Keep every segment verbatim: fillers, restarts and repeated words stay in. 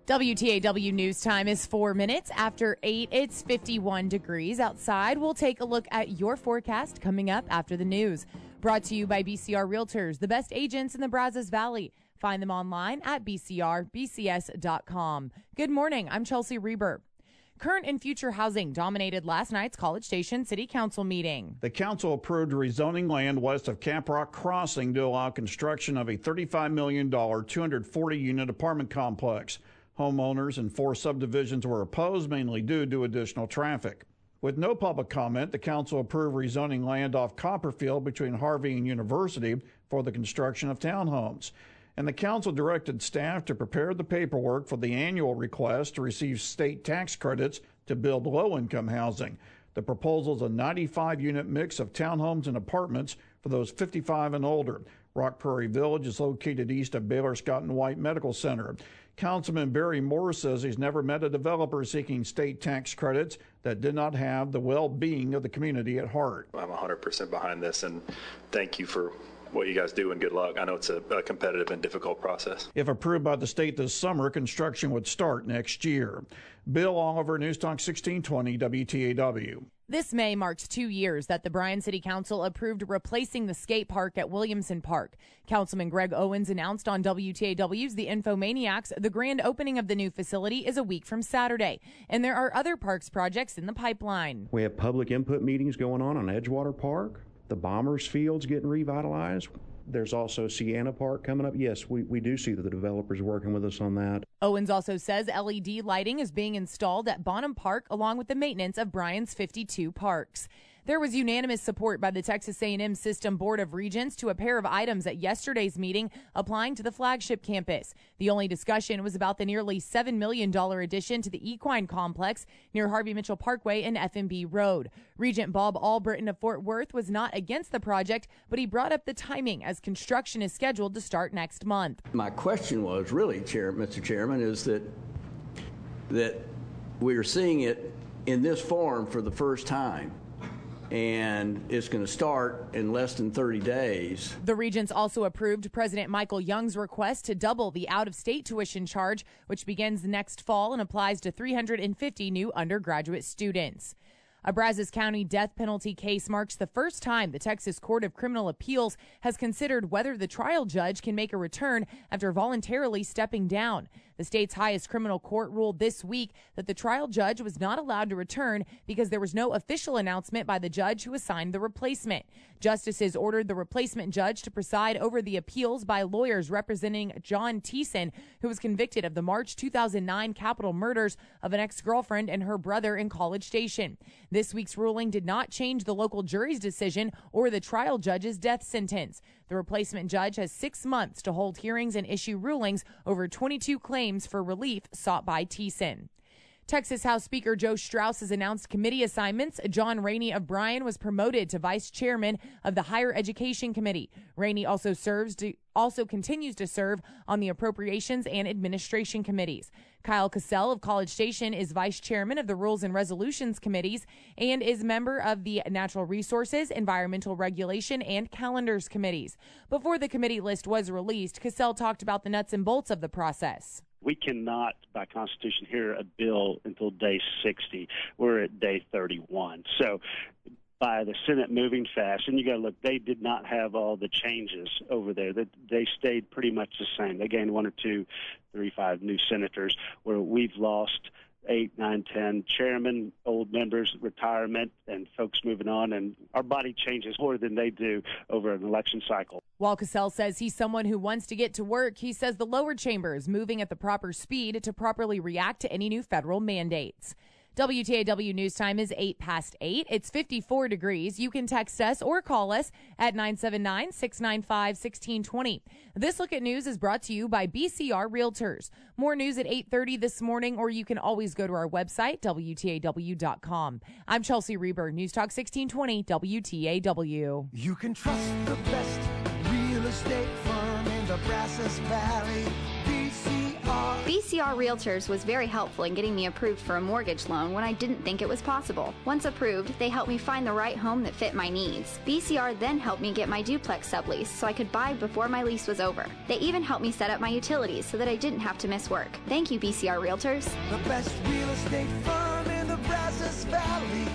W T A W News Time is four minutes after eight. It's fifty-one degrees outside. We'll take a look at your forecast coming up after the news. Brought to you by B C R Realtors, the best agents in the Brazos Valley. Find them online at b c r b c s dot com. Good morning. I'm Chelsea Reber. Current and future housing dominated last night's College Station City Council meeting. The council approved rezoning land west of Camp Rock Crossing to allow construction of a thirty-five million dollars, two hundred forty unit apartment complex. Homeowners in four subdivisions were opposed, mainly due to additional traffic. With no public comment, the council approved rezoning land off Copperfield between Harvey and University for the construction of townhomes. And the council directed staff to prepare the paperwork for the annual request to receive state tax credits to build low-income housing. The proposal is a ninety-five unit mix of townhomes and apartments for those fifty-five and older. Rock Prairie Village is located east of Baylor Scott and White Medical Center. Councilman Barry Moore says he's never met a developer seeking state tax credits that did not have the well-being of the community at heart. I'm one hundred percent behind this, and thank you for what you guys do, and good luck. I know it's a, a competitive and difficult process. If approved by the state this summer, construction would start next year. Bill Oliver, News Talk sixteen twenty W T A W. This May marks two years that the Bryan City Council approved replacing the skate park at Williamson Park. Councilman Greg Owens announced on W T A W's The Infomaniacs the grand opening of the new facility is a week from Saturday, and there are other parks projects in the pipeline. We have public input meetings going on on Edgewater Park. The Bombers Field's getting revitalized. There's also Sienna Park coming up. Yes, we, we do see that the developers working with us on that. Owens also says L E D lighting is being installed at Bonham Park along with the maintenance of Bryan's fifty-two parks. There was unanimous support by the Texas A and M System Board of Regents to a pair of items at yesterday's meeting applying to the flagship campus. The only discussion was about the nearly seven million dollars addition to the Equine Complex near Harvey Mitchell Parkway and F M B Road. Regent Bob Albritton of Fort Worth was not against the project, but he brought up the timing as construction is scheduled to start next month. My question was really, Chair, Mister Chairman, is that that we're seeing it in this form for the first time, and it's going to start in less than thirty days. The Regents also approved President Michael Young's request to double the out-of-state tuition charge, which begins next fall and applies to three hundred fifty new undergraduate students. A Brazos County death penalty case marks the first time the Texas Court of Criminal Appeals has considered whether the trial judge can make a return after voluntarily stepping down. The state's highest criminal court ruled this week that the trial judge was not allowed to return because there was no official announcement by the judge who assigned the replacement. Justices ordered the replacement judge to preside over the appeals by lawyers representing John Thiessen, who was convicted of the March two thousand nine capital murders of an ex-girlfriend and her brother in College Station. This week's ruling did not change the local jury's decision or the trial judge's death sentence. The replacement judge has six months to hold hearings and issue rulings over twenty-two claims for relief sought by Thiessen. Texas House Speaker Joe Straus has announced committee assignments. John Rainey of Bryan was promoted to vice chairman of the Higher Education Committee. Rainey also serves to, also continues to serve on the Appropriations and Administration Committees. Kyle Cassell of College Station is vice chairman of the Rules and Resolutions Committees and is member of the Natural Resources, Environmental Regulation, and Calendars Committees. Before the committee list was released, Cassell talked about the nuts and bolts of the process. We cannot, by Constitution, hear a bill until day sixty. We're at day thirty-one. So by the Senate moving fast, and you got to look, they did not have all the changes over there. That they stayed pretty much the same. They gained one or two, three, five new senators, where we've lost eight, nine, ten chairmen, old members, retirement, and folks moving on, and our body changes more than they do over an election cycle. While Cassell says he's someone who wants to get to work, he says the lower chamber is moving at the proper speed to properly react to any new federal mandates. W T A W News Time is eight past eight. It's fifty-four degrees. You can text us or call us at nine seven nine, six nine five, one six two zero. This Look at News is brought to you by B C R Realtors. More news at eight thirty this morning, or you can always go to our website, W T A W dot com. I'm Chelsea Reber, News Talk sixteen twenty W T A W. You can trust the best real estate firm in the Brazos Valley, B C R B C R Realtors was very helpful in getting me approved for a mortgage loan when I didn't think it was possible. Once approved, they helped me find the right home that fit my needs. B C R then helped me get my duplex sublease so I could buy before my lease was over. They even helped me set up my utilities so that I didn't have to miss work. Thank you, B C R Realtors. The best real estate firm in the Brazos Valley,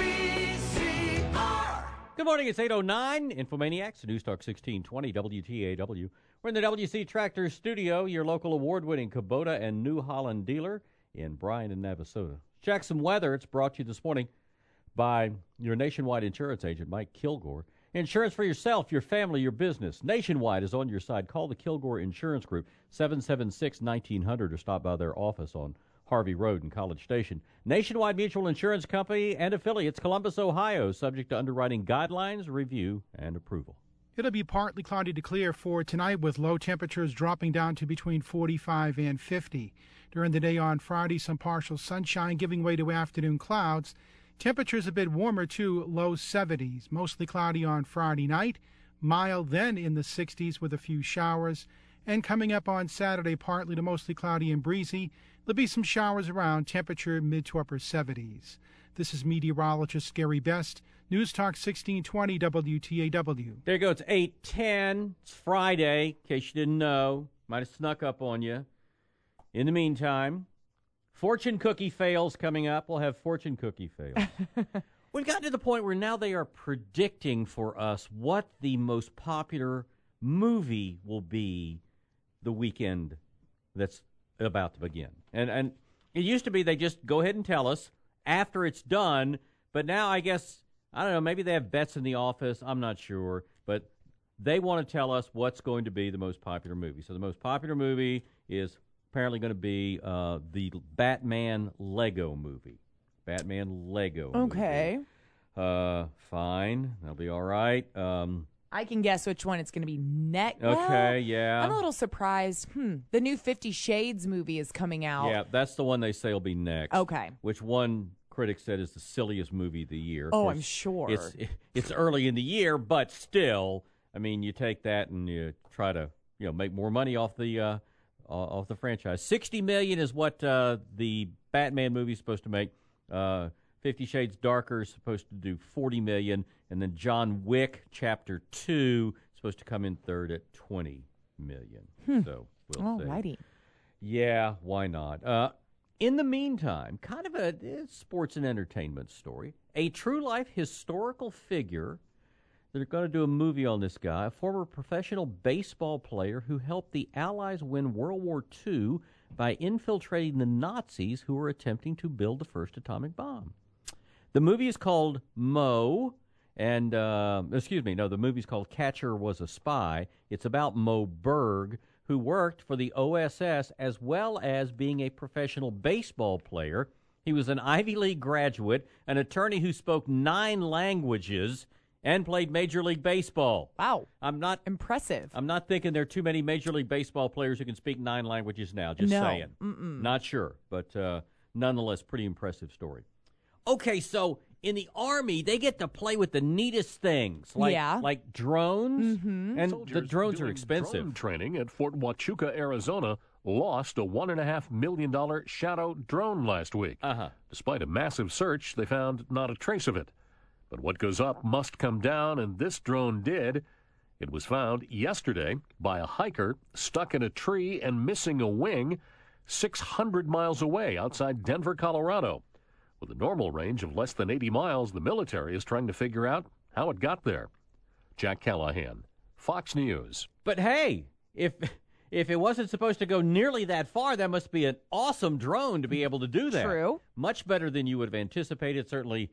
B C R. Good morning, it's eight oh nine. Infomaniacs, News Talk sixteen twenty W T A W. We're in the W C Tractor Studio, your local award-winning Kubota and New Holland dealer in Bryan and Navasota. Check some weather. It's brought to you this morning by your Nationwide insurance agent, Mike Kilgore. Insurance for yourself, your family, your business. Nationwide is on your side. Call the Kilgore Insurance Group, seven seven six, nineteen hundred, or stop by their office on Harvey Road in College Station. Nationwide Mutual Insurance Company and affiliates, Columbus, Ohio, subject to underwriting guidelines, review, and approval. It'll be partly cloudy to clear for tonight with low temperatures dropping down to between forty-five and fifty. During the day on Friday, some partial sunshine giving way to afternoon clouds. Temperatures a bit warmer too, low seventies. Mostly cloudy on Friday night, mild then in the sixties with a few showers. And coming up on Saturday, partly to mostly cloudy and breezy. There'll be some showers around, temperature mid to upper seventies. This is meteorologist Gary Best, News Talk sixteen twenty W T A W. There you go. It's eight ten. It's Friday, in case you didn't know. Might have snuck up on you. In the meantime, fortune cookie fails coming up. We'll have fortune cookie fails. We've gotten to the point where now they are predicting for us what the most popular movie will be the weekend that's about to begin. And and it used to be they just go ahead and tell us after it's done, but now I guess, I don't know, maybe they have bets in the office, I'm not sure, but they want to tell us what's going to be the most popular movie. So the most popular movie is apparently going to be uh, the Batman Lego movie. Batman Lego Okay. movie. Uh, fine. That'll be all right. Um, I can guess which one it's going to be next. okay, Well, yeah. I'm a little surprised. Hmm. The new Fifty Shades movie is coming out. Yeah, that's the one they say will be next. Okay. Which one critic said is the silliest movie of the year. Oh, Of I'm sure. It's it's early in the year, but still, I mean, you take that and you try to, you know, make more money off the uh, off the franchise. Sixty million is what uh, the Batman movie is supposed to make. Uh, Fifty Shades Darker is supposed to do forty million, and then John Wick Chapter Two is supposed to come in third at twenty million. Hmm. So we'll see. Alrighty. Yeah, why not? Uh, in the meantime, kind of a eh, sports and entertainment story. A true-life historical figure. They're going to do a movie on this guy, a former professional baseball player who helped the Allies win World War Two by infiltrating the Nazis who were attempting to build the first atomic bomb. The movie is called Mo, and, uh, excuse me, no, the movie's called Catcher Was a Spy. It's about Mo Berg, who worked for the O S S as well as being a professional baseball player. He was an Ivy League graduate, an attorney who spoke nine languages, and played Major League Baseball. Wow. I'm not impressive. I'm not thinking there are too many Major League Baseball players who can speak nine languages now, just no. saying. Mm-mm. Not sure, but uh, nonetheless, pretty impressive story. Okay, so in the Army, they get to play with the neatest things, like Yeah. like drones, Mhm. and Soldiers the drones are doing expensive. Drone training at Fort Huachuca, Arizona, lost a one and a half million dollar Shadow drone last week. Uh-huh. Despite a massive search, they found not a trace of it. But what goes up must come down, and this drone did. It was found yesterday by a hiker stuck in a tree and missing a wing six hundred miles away outside Denver, Colorado. With a normal range of less than eighty miles, the military is trying to figure out how it got there. Jack Callahan, Fox News. But hey, if if it wasn't supposed to go nearly that far, that must be an awesome drone to be able to do that. True. Much better than you would have anticipated. Certainly,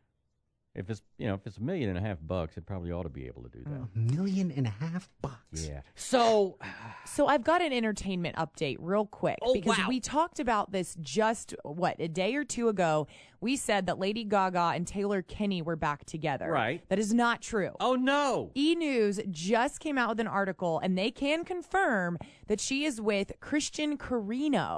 if it's you know if it's a million and a half bucks, it probably ought to be able to do that. A million and a half bucks. Yeah. So, So I've got an entertainment update real quick Oh, because wow. we talked about this just, what, a day or two ago. We said that Lady Gaga and Taylor Kinney were back together. Right. That is not true. oh no. E! News just came out with an article, and they can confirm that she is with Christian Carino.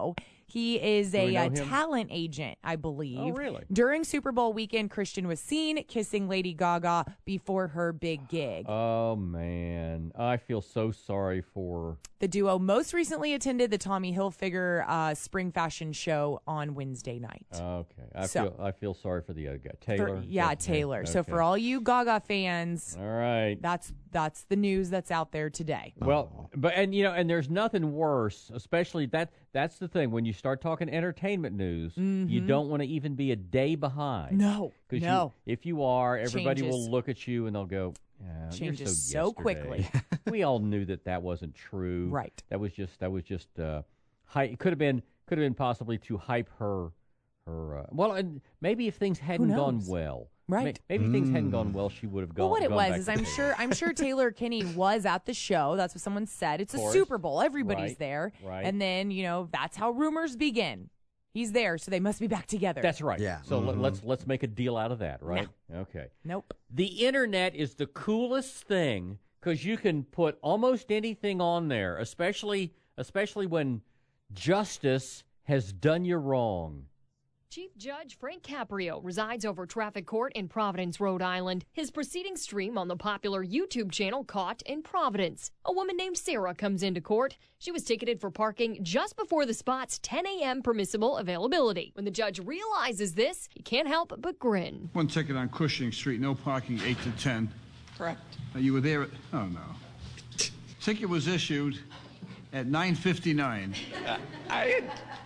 He is Do we a, know uh him? talent agent, I believe. Oh, really? During Super Bowl weekend, Christian was seen kissing Lady Gaga before her big gig. Oh, man. I feel so sorry for... The duo most recently attended the Tommy Hilfiger uh, spring fashion show on Wednesday night. Okay. I So- feel I feel sorry for the other guy. For- Taylor? yeah, Okay. Taylor. So Okay. for all you Gaga fans, All right. that's that's the news that's out there today. Well, but and you know, and there's nothing worse, especially that. That's the thing when you start talking entertainment news, you Mhm. don't want to even be a day behind. No, 'Cause no. You, if you are, everybody Changes. will look at you and they'll go, yeah, you're Changes so, so quickly. yesterday." We all knew that that wasn't true. Right. That was just that was just uh, hy- it could have been could have been possibly to hype her her. Uh, well, and maybe if things hadn't gone knows? well. Right. May- Maybe things hadn't gone well, she would have gone. Well, what it gone was back is to I'm Taylor. sure I'm sure Taylor Kinney was at the show. That's what someone said. It's a course. Super Bowl. Everybody's Right, there. right. And then, you know, that's how rumors begin. He's there, so they must be back together. That's right. Yeah. So let- Mhm. let's let's make a deal out of that, right? Okay. Nope. The internet is the coolest thing because you can put almost anything on there, especially especially when justice has done you wrong. Chief Judge Frank Caprio resides over traffic court in Providence, Rhode Island. His proceedings stream on the popular YouTube channel Caught in Providence. A woman named Sarah comes into court. She was ticketed for parking just before the spot's ten a.m. permissible availability. When the judge realizes this, he can't help but grin. One ticket on Cushing Street, no parking, eight to ten. Correct. Uh, You were there at, oh no. Ticket was issued at nine fifty-nine. Uh, I,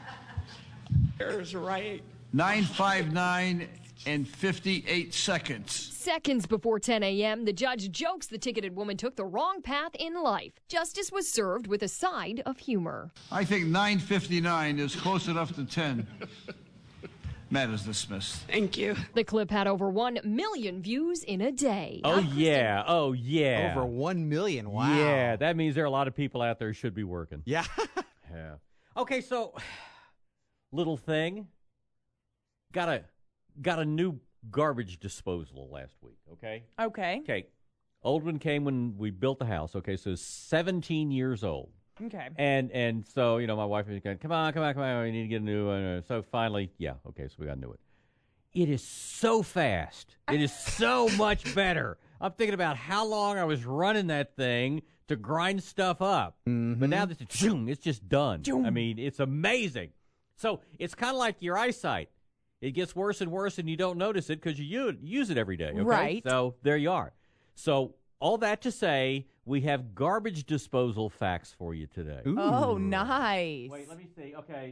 there's right. nine fifty-nine and fifty-eight seconds. Seconds before ten a.m., the judge jokes the ticketed woman took the wrong path in life. Justice was served with a side of humor. I think nine fifty-nine is close enough to ten. Matters dismissed. Thank you. The clip had over one million views in a day. Oh yeah. Oh yeah. Over one million. Wow. Yeah, that means there are a lot of people out there who should be working. Yeah. Yeah. Okay, so little thing. Got a got a new garbage disposal last week, okay? Okay. Okay. Old one came when we built the house, okay, so seventeen years old. Okay. And and so, you know, my wife was going, come on, come on, come on, we need to get a new one. So finally, yeah, okay, so we got a new one. It is so fast. It is so much better. I'm thinking about how long I was running that thing to grind stuff up. Mm-hmm. But now this, it's just done. I mean, it's amazing. So it's kind of like your eyesight. It gets worse and worse, and you don't notice it because you use it every day. Okay? Right. So there you are. So all that to say, we have garbage disposal facts for you today. Oh, nice. Wait, let me see. Okay.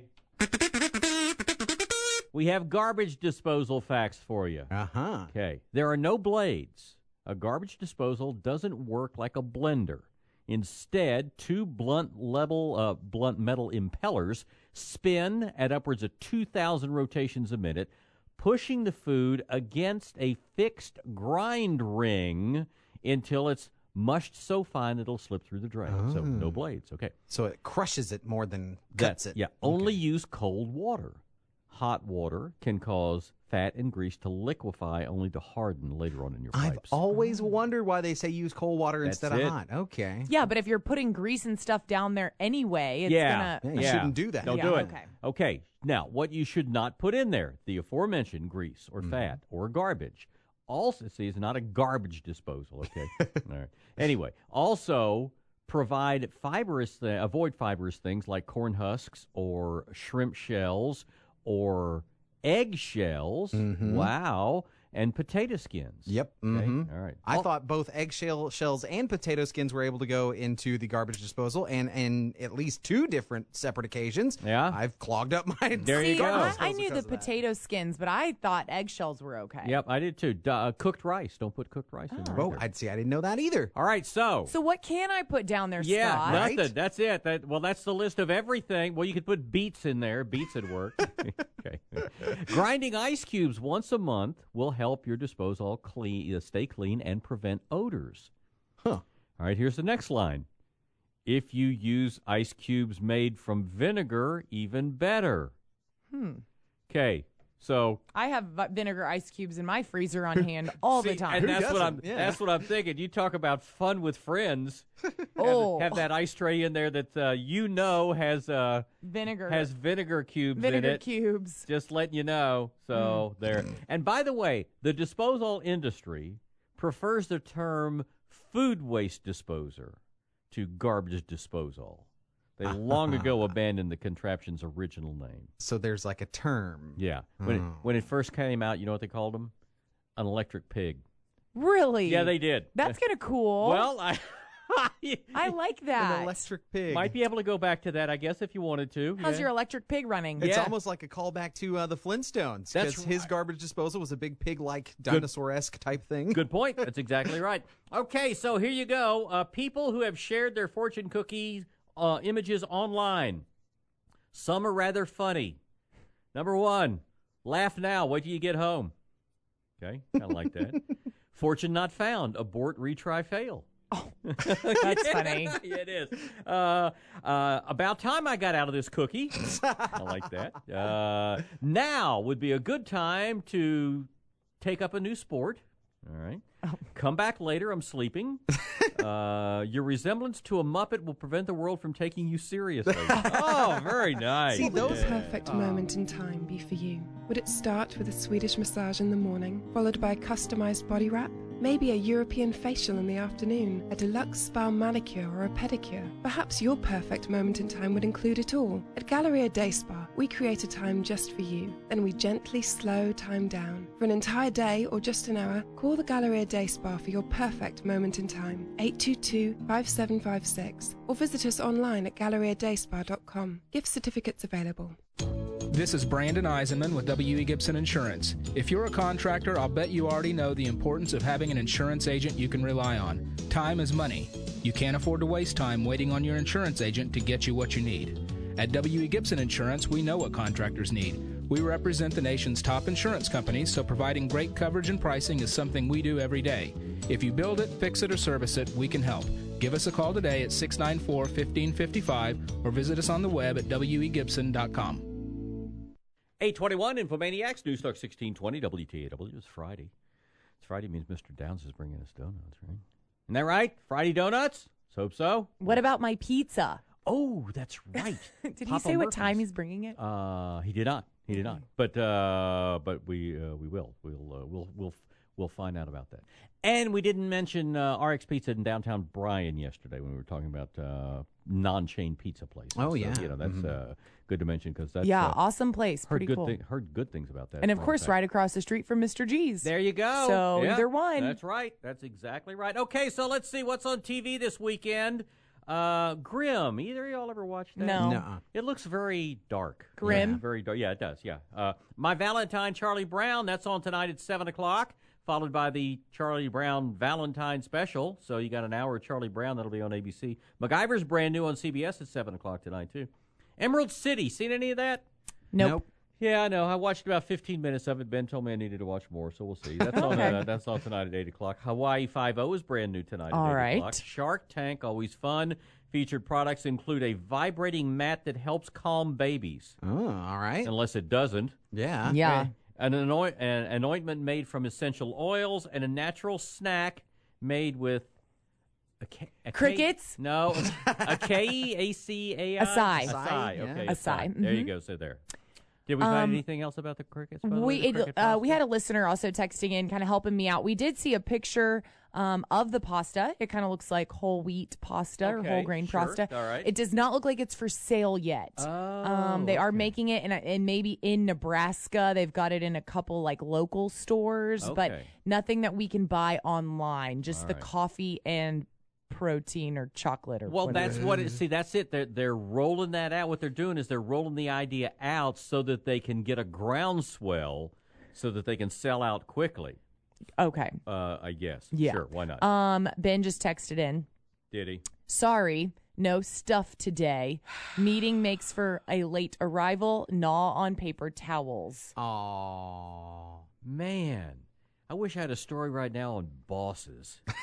We have garbage disposal facts for you. Uh-huh. Okay. There are no blades. A garbage disposal doesn't work like a blender. Instead, two blunt level, uh, blunt metal impellers spin at upwards of two thousand rotations a minute, pushing the food against a fixed grind ring until it's mushed so fine it'll slip through the drain. So no blades. Okay. So it crushes it more than That's cuts it. Yeah. Only use cold water. Hot water can cause fat and grease to liquefy, only to harden later on in your I've pipes. always wondered why they say use cold water That's instead it. of hot. Okay. Yeah, but if you're putting grease and stuff down there anyway, it's yeah, gonna. Yeah, you shouldn't do that. Don't Yeah, do it. okay. Okay. Now, what you should not put in there: the aforementioned grease or fat or garbage. Also, see, it's not a garbage disposal. Okay. All right. Anyway, also provide fibrous, th- avoid fibrous things like corn husks or shrimp shells or egg shells. Mhm. Wow. And potato skins. Yep. Okay. mhm. All right. I Al- thought both eggshell shells and potato skins were able to go into the garbage disposal, and in at least two different separate occasions, Yeah. I've clogged up my There you See, go. I, disposal I knew the because of that. potato skins, but I thought eggshells were okay. Yep, I did too. D- uh, cooked rice. Don't put cooked rice in there. Oh, either. I'd see. I didn't know that either. All right, so. So what can I put down there, Yeah, Scott? nothing. Right? That's it. That, well, that's the list of everything. Well, you could put beets in there. Beets at work. Okay. Grinding ice cubes once a month will help your disposal clean, uh, stay clean and prevent odors. Huh. All right, here's the next line. If you use ice cubes made from vinegar, even better. Hmm. Okay, So I have vi- vinegar ice cubes in my freezer on hand all See, the time. and that's what I'm. Yeah. That's what I'm thinking. You talk about fun with friends. Oh. have, have that ice tray in there that uh, you know has uh, Vinegar. has vinegar cubes Vinegar in it. cubes. Just letting you know. So Mm. there. And by the way, the disposal industry prefers the term food waste disposer to garbage disposal. They long ago abandoned the contraption's original name. So there's like a term. Yeah. When, Oh. it, when it first came out, you know what they called them? An electric pig. Really? Yeah, they did. That's kind of cool. Well, I I like that. An electric pig. might be able to go back to that, I guess, if you wanted to. How's yeah. your electric pig running? It's Yeah. almost like a callback to uh, the Flintstones. That's Because his garbage disposal was a big pig-like, dinosaur-esque type thing. Good point. That's exactly right. Okay, so here you go. Uh, people who have shared their fortune cookie uh, images online. Some are rather funny. Number one, laugh now. Wait till you get home. Okay, kind of like that. Fortune not found. Abort, retry, fail. Oh, that's funny. Yeah, it is. Uh, uh, about time I got out of this cookie. I like that. Uh, now would be a good time to take up a new sport. All right. Oh. Come back later. I'm sleeping. uh, your resemblance to a Muppet will prevent the world from taking you seriously. Oh, very nice. See, those Yeah. perfect moment in time be for you? Would it start with a Swedish massage in the morning, followed by a customized body wrap? Maybe a European facial in the afternoon, a deluxe spa manicure or a pedicure. Perhaps your perfect moment in time would include it all. At Galleria Day Spa, we create a time just for you. Then we gently slow time down. For an entire day or just an hour, call the Galleria Day Spa for your perfect moment in time. eight two two, five seven five six or visit us online at galleria day spa dot com. Gift certificates available. This is Brandon Eisenman with W E. Gibson Insurance. If you're a contractor, I'll bet you already know the importance of having an insurance agent you can rely on. Time is money. You can't afford to waste time waiting on your insurance agent to get you what you need. At W E. Gibson Insurance, we know what contractors need. We represent the nation's top insurance companies, so providing great coverage and pricing is something we do every day. If you build it, fix it, or service it, we can help. Give us a call today at six nine four, one five five five or visit us on the web at w e gibson dot com. eight twenty-one, Infomaniacs, News Talk sixteen twenty, W T A W. It's Friday. It's Friday means Mister Downs is bringing us donuts, right? Isn't that right? Friday donuts? Let's hope so. What about my pizza? Oh, that's right. Did he Papa say what Murphy's. time he's bringing it? Uh, he did not. He did not. But uh, but we uh, we will. We'll uh, we'll we'll we'll find out about that. And we didn't mention uh, R X Pizza in downtown Bryan yesterday when we were talking about uh, non-chain pizza places. Oh, So, yeah. you know that's Mhm. uh, good to mention because that's yeah, uh, awesome place. heard Pretty good cool. thi- heard good things about that. And of for a course, fact. right across the street from Mister G's. There you go. So Yeah, either one. That's right. That's exactly right. Okay, so let's see what's on T V this weekend. Uh, Grimm. Either of y'all ever watched that? No. Nuh-uh. It looks very dark. Grim? Yeah, very dark. Yeah, it does. Yeah. Uh, My Valentine, Charlie Brown. That's on tonight at seven o'clock, followed by the Charlie Brown Valentine special. So you got an hour of Charlie Brown. That'll be on A B C. MacGyver's brand new on C B S at seven o'clock tonight, too. Emerald City. Seen any of that? Nope. Nope. Yeah, I know. I watched about fifteen minutes of it. Ben told me I needed to watch more, so we'll see. That's on. Okay. Uh, that's on tonight at eight o'clock. Hawaii Five-O is brand new tonight All at eight right. o'clock. Shark Tank, always fun. Featured products include a vibrating mat that helps calm babies, Oh, all right. unless it doesn't. Yeah. Yeah. Okay. An, anoint, an, an ointment made from essential oils, and a natural snack made with a K, a K- Crickets? no, a K E A C A I. Acai. Acai. Yeah. Okay. Acai, There you mhm. go. So there. Did we find Um, anything else about the crickets? by the way, We the it, cricket uh, we pasta? had a listener also texting in, kind of helping me out. We did see a picture um, of the pasta. It kind of looks like whole wheat pasta or Okay, whole grain sure. pasta. All right. It does not look like it's for sale yet. Oh, um, they are okay. making it, in a, and maybe in Nebraska, they've got it in a couple like local stores, but Okay. nothing that we can buy online. Just All the right. coffee and protein or chocolate or Well, whatever. that's what it. See, that's it. They're they're rolling that out. What they're doing is they're rolling the idea out so that they can get a groundswell, so that they can sell out quickly. Okay. Uh, I guess. Yeah. Sure. Why not? Um, Ben just texted in. Did he? Sorry, no stuff today. Meeting makes for a late arrival. Gnaw on paper towels. Aw. Man, I wish I had a story right now on bosses.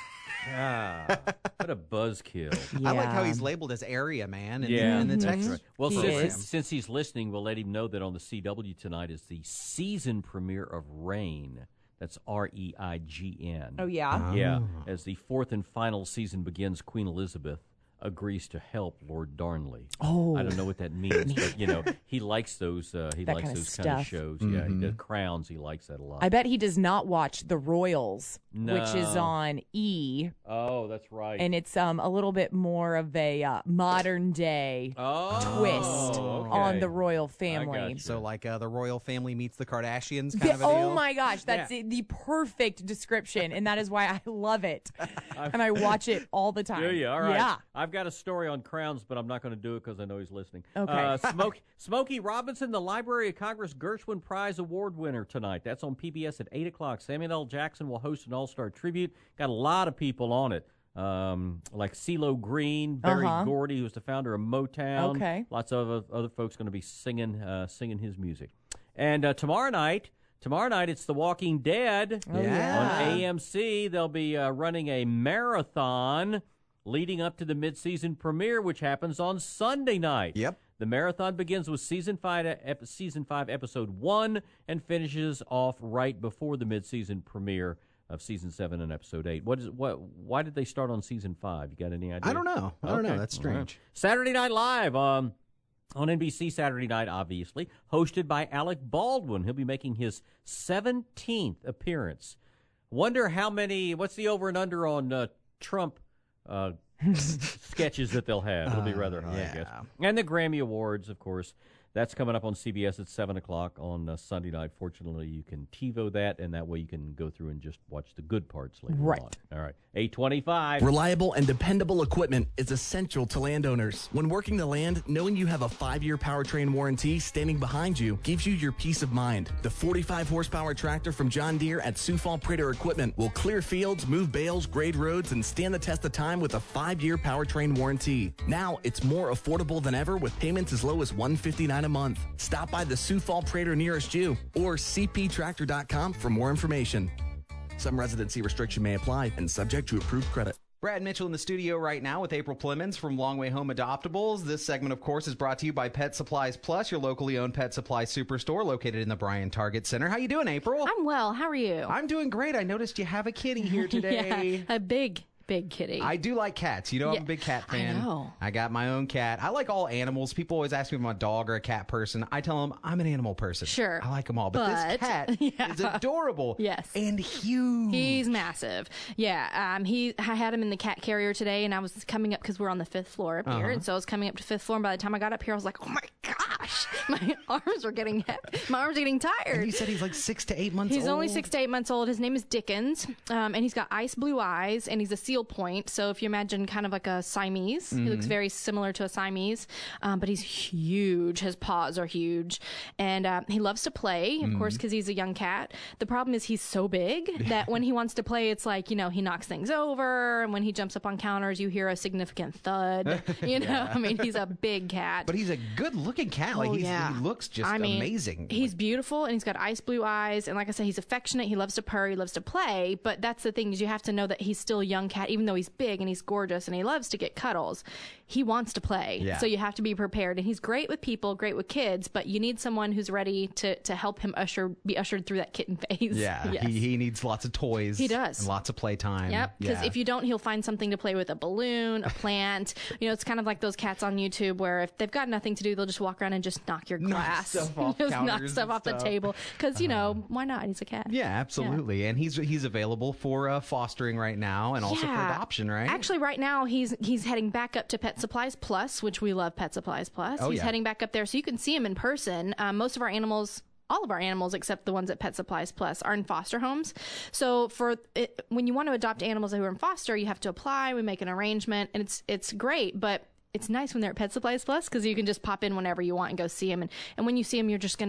God, what a buzzkill. I like how he's labeled as area man in, yeah, the, in the that's text. right. Well, He since, is. since he's listening, we'll let him know that on the C W tonight is the season premiere of Reign. That's R E I G N. Oh, yeah? Yeah. As the fourth and final season begins, Queen Elizabeth agrees to help Lord Darnley. Oh. I don't know what that means, but, you know, he likes those uh, he That likes kinda those kind of stuff. shows. Mm-hmm. Yeah, he does Crowns. He likes that a lot. I bet he does not watch The Royals, which is No. on E. Oh, that's right. And it's um a little bit more of a uh, modern day oh, twist okay. on the royal family. So like uh, the royal family meets the Kardashians kind The- of a deal. oh my gosh, that's it, the perfect description, and that is why I love it, and I watch it all the time. Do you? All right. Yeah. I've got a story on Crowns, but I'm not going to do it because I know he's listening. Okay. Uh, Smoke, Smokey Robinson, the Library of Congress Gershwin Prize Award winner tonight. That's on P B S at eight o'clock. Samuel L. Jackson will host an all-star tribute. Got a lot of people on it, um, like CeeLo Green, Barry Uh-huh. Gordy, who's the founder of Motown. Okay. Lots of other, other folks going to be singing uh, singing his music. And uh, tomorrow night... Tomorrow night, it's The Walking Dead Oh, yeah. on A M C. They'll be uh, running a marathon leading up to the mid-season premiere, which happens on Sunday night. Yep. The marathon begins with season five, ep- season five, episode one, and finishes off right before the mid-season premiere of season seven and episode eight. What is what? Why did they start on season five? You got any idea? I don't know. I don't know. Okay. That's All right. strange. Saturday Night Live. Um, on N B C Saturday night, obviously, hosted by Alec Baldwin. He'll be making his seventeenth appearance. Wonder how many, what's the over and under on uh, Trump uh, sketches that they'll have. It'll be rather high, yeah. I guess. And the Grammy Awards, of course. That's coming up on C B S at seven o'clock on uh, Sunday night. Fortunately, you can TiVo that, and that way you can go through and just watch the good parts later Right. on. All right. eight twenty-five. Reliable and dependable equipment is essential to landowners. When working the land, knowing you have a five-year powertrain warranty standing behind you gives you your peace of mind. The forty-five horsepower tractor from John Deere at Sioux Falls Prater Equipment will clear fields, move bales, grade roads, and stand the test of time with a five-year powertrain warranty. Now it's more affordable than ever with payments as low as one hundred fifty-nine dollars a month. Stop by the Sioux Falls Prater nearest you or c p tractor dot com for more information. Some residency restriction may apply and subject to approved credit. Brad Mitchell in the studio right now with April Plemons from Long Way Home Adoptables. This segment, of course, is brought to you by Pet Supplies Plus, your locally owned pet supply superstore located in the Bryan Target Center. How you doing, April? I'm well. How are you? I'm doing great. I noticed you have a kitty here today. Yeah, a big, big kitty. I do like cats. You know, Yeah, I'm a big cat fan. I know. I got my own cat. I like all animals. People always ask me if I'm a dog or a cat person. I tell them I'm an animal person. Sure. I like them all. But, this But- cat Yeah. is adorable. Yes. And huge. He's massive. Yeah. Um, he, I had him in the cat carrier today, and I was coming up because we're on the fifth floor up here. Uh-huh. And so I was coming up to fifth floor, and by the time I got up here, I was like, oh my gosh, my arms were getting heavy. My arms are getting tired. And you said he's like six to eight months He's old. only six to eight months old. His name is Dickens, um, and he's got ice blue eyes, and he's a seal point. So if you imagine kind of like a Siamese, he looks Mhm. very similar to a Siamese, um, but he's huge. His paws are huge, and uh, he loves to play, of Mm-hmm. course, 'cause course, because he's a young cat. The problem is he's so big that when he wants to play, it's like, you know, he knocks things over, and when he jumps up on counters, you hear a significant thud. You know, Yeah. I mean, he's a big cat. But he's a good-looking cat. Like Oh, he's, yeah. he looks just I mean, amazing. He's beautiful, and he's got ice blue eyes, and like I said, he's affectionate. He loves to purr. He loves to play. But that's the thing, is you have to know that he's still a young cat, even though he's big and he's gorgeous and he loves to get cuddles. He wants to play, Yeah. so you have to be prepared. And he's great with people, great with kids, but you need someone who's ready to to help him usher be ushered through that kitten phase. Yeah, Yes. he, he needs lots of toys. He does. And lots of playtime. Yep, because Yeah. if you don't, he'll find something to play with, a balloon, a plant. You know, it's kind of like those cats on YouTube where if they've got nothing to do, they'll just walk around and just knock your glass. stuff off just knock counters stuff and off the stuff. table. Because, you know, why not? He's a cat. Yeah, absolutely. And he's he's available for uh, fostering right now and also for Yeah. adoption, right? Actually, right now he's he's heading back up to Pet Supplies Plus, which we love Pet Supplies Plus. Oh, he's yeah. heading back up there, so you can see him in person. Um, most of our animals. All of our animals, except the ones at Pet Supplies Plus, are in foster homes. So, for it, when you want to adopt animals who are in foster, you have to apply. We make an arrangement, and it's it's great. But it's nice when they're at Pet Supplies Plus because you can just pop in whenever you want and go see them. And and when you see them, you're just gonna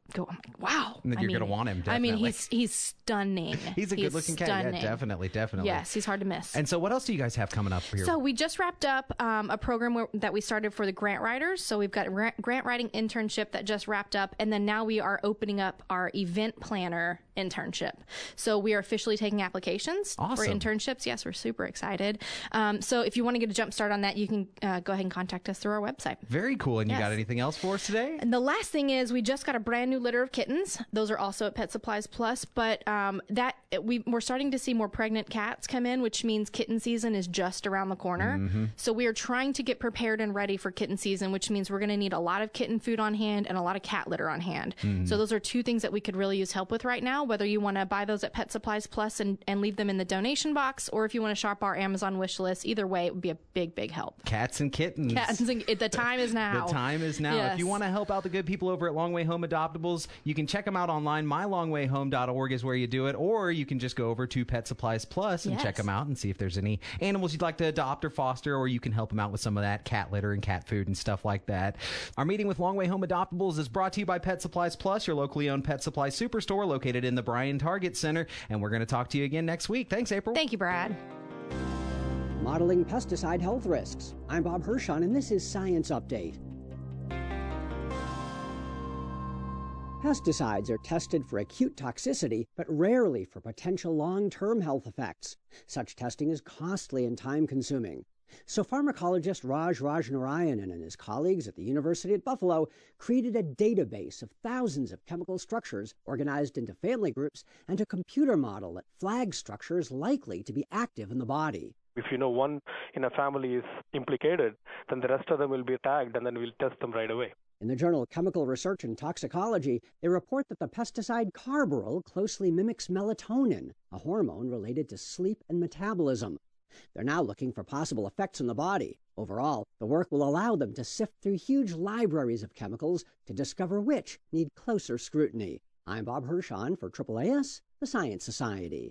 go, I'm like, wow. And then I you're mean, going to want him, I mean, definitely. he's he's stunning. He's a good-looking cat. Yeah, stunning. definitely, definitely. Yes, he's hard to miss. And so what else do you guys have coming up here? So we just wrapped up um, a program where, that we started for the grant writers. So we've got a ra- grant writing internship that just wrapped up. And then now we are opening up our event planner internship. So we are officially taking applications Awesome. for internships. Yes, we're super excited. Um, so if you want to get a jump start on that, you can uh, go ahead and contact us through our website. Very cool. And you Yes. got anything else for us today? And the last thing is we just got a brand new litter of kittens. Those are also at Pet Supplies Plus, but um, that we, we're starting to see more pregnant cats come in, which means kitten season is just around the corner. Mm-hmm. So we are trying to get prepared and ready for kitten season, which means we're going to need a lot of kitten food on hand and a lot of cat litter on hand. Mhm. So those are two things that we could really use help with right now, whether you want to buy those at Pet Supplies Plus and, and leave them in the donation box, or if you want to shop our Amazon wish list. Either way, it would be a big, big help. Cats and kittens. Cats and, the time is now. The time is now. Yes. If you want to help out the good people over at Long Way Home Adoptables, you can check them out online. my long way home dot org is where you do it, or you can just go over to Pet Supplies Plus and Yes. check them out and see if there's any animals you'd like to adopt or foster, or you can help them out with some of that cat litter and cat food and stuff like that. Our meeting with Long Way Home Adoptables is brought to you by Pet Supplies Plus, your locally owned pet supply superstore located in the Bryan Target Center, and we're going to talk to you again next week. Thanks, April. Thank you, Brad. Modeling pesticide health risks. I'm Bob Hirschon, and this is Science Update. Pesticides are tested for acute toxicity, but rarely for potential long-term health effects. Such testing is costly and time-consuming. So pharmacologist Raj Rajnarayanan and his colleagues at the University at Buffalo created a database of thousands of chemical structures organized into family groups and a computer model that flags structures likely to be active in the body. If you know one in a family is implicated, then the rest of them will be tagged, and then we'll test them right away. In the journal Chemical Research and Toxicology, they report that the pesticide carbaryl closely mimics melatonin, a hormone related to sleep and metabolism. They're now looking for possible effects on the body. Overall, the work will allow them to sift through huge libraries of chemicals to discover which need closer scrutiny. I'm Bob Hirschon for Triple A S, the Science Society.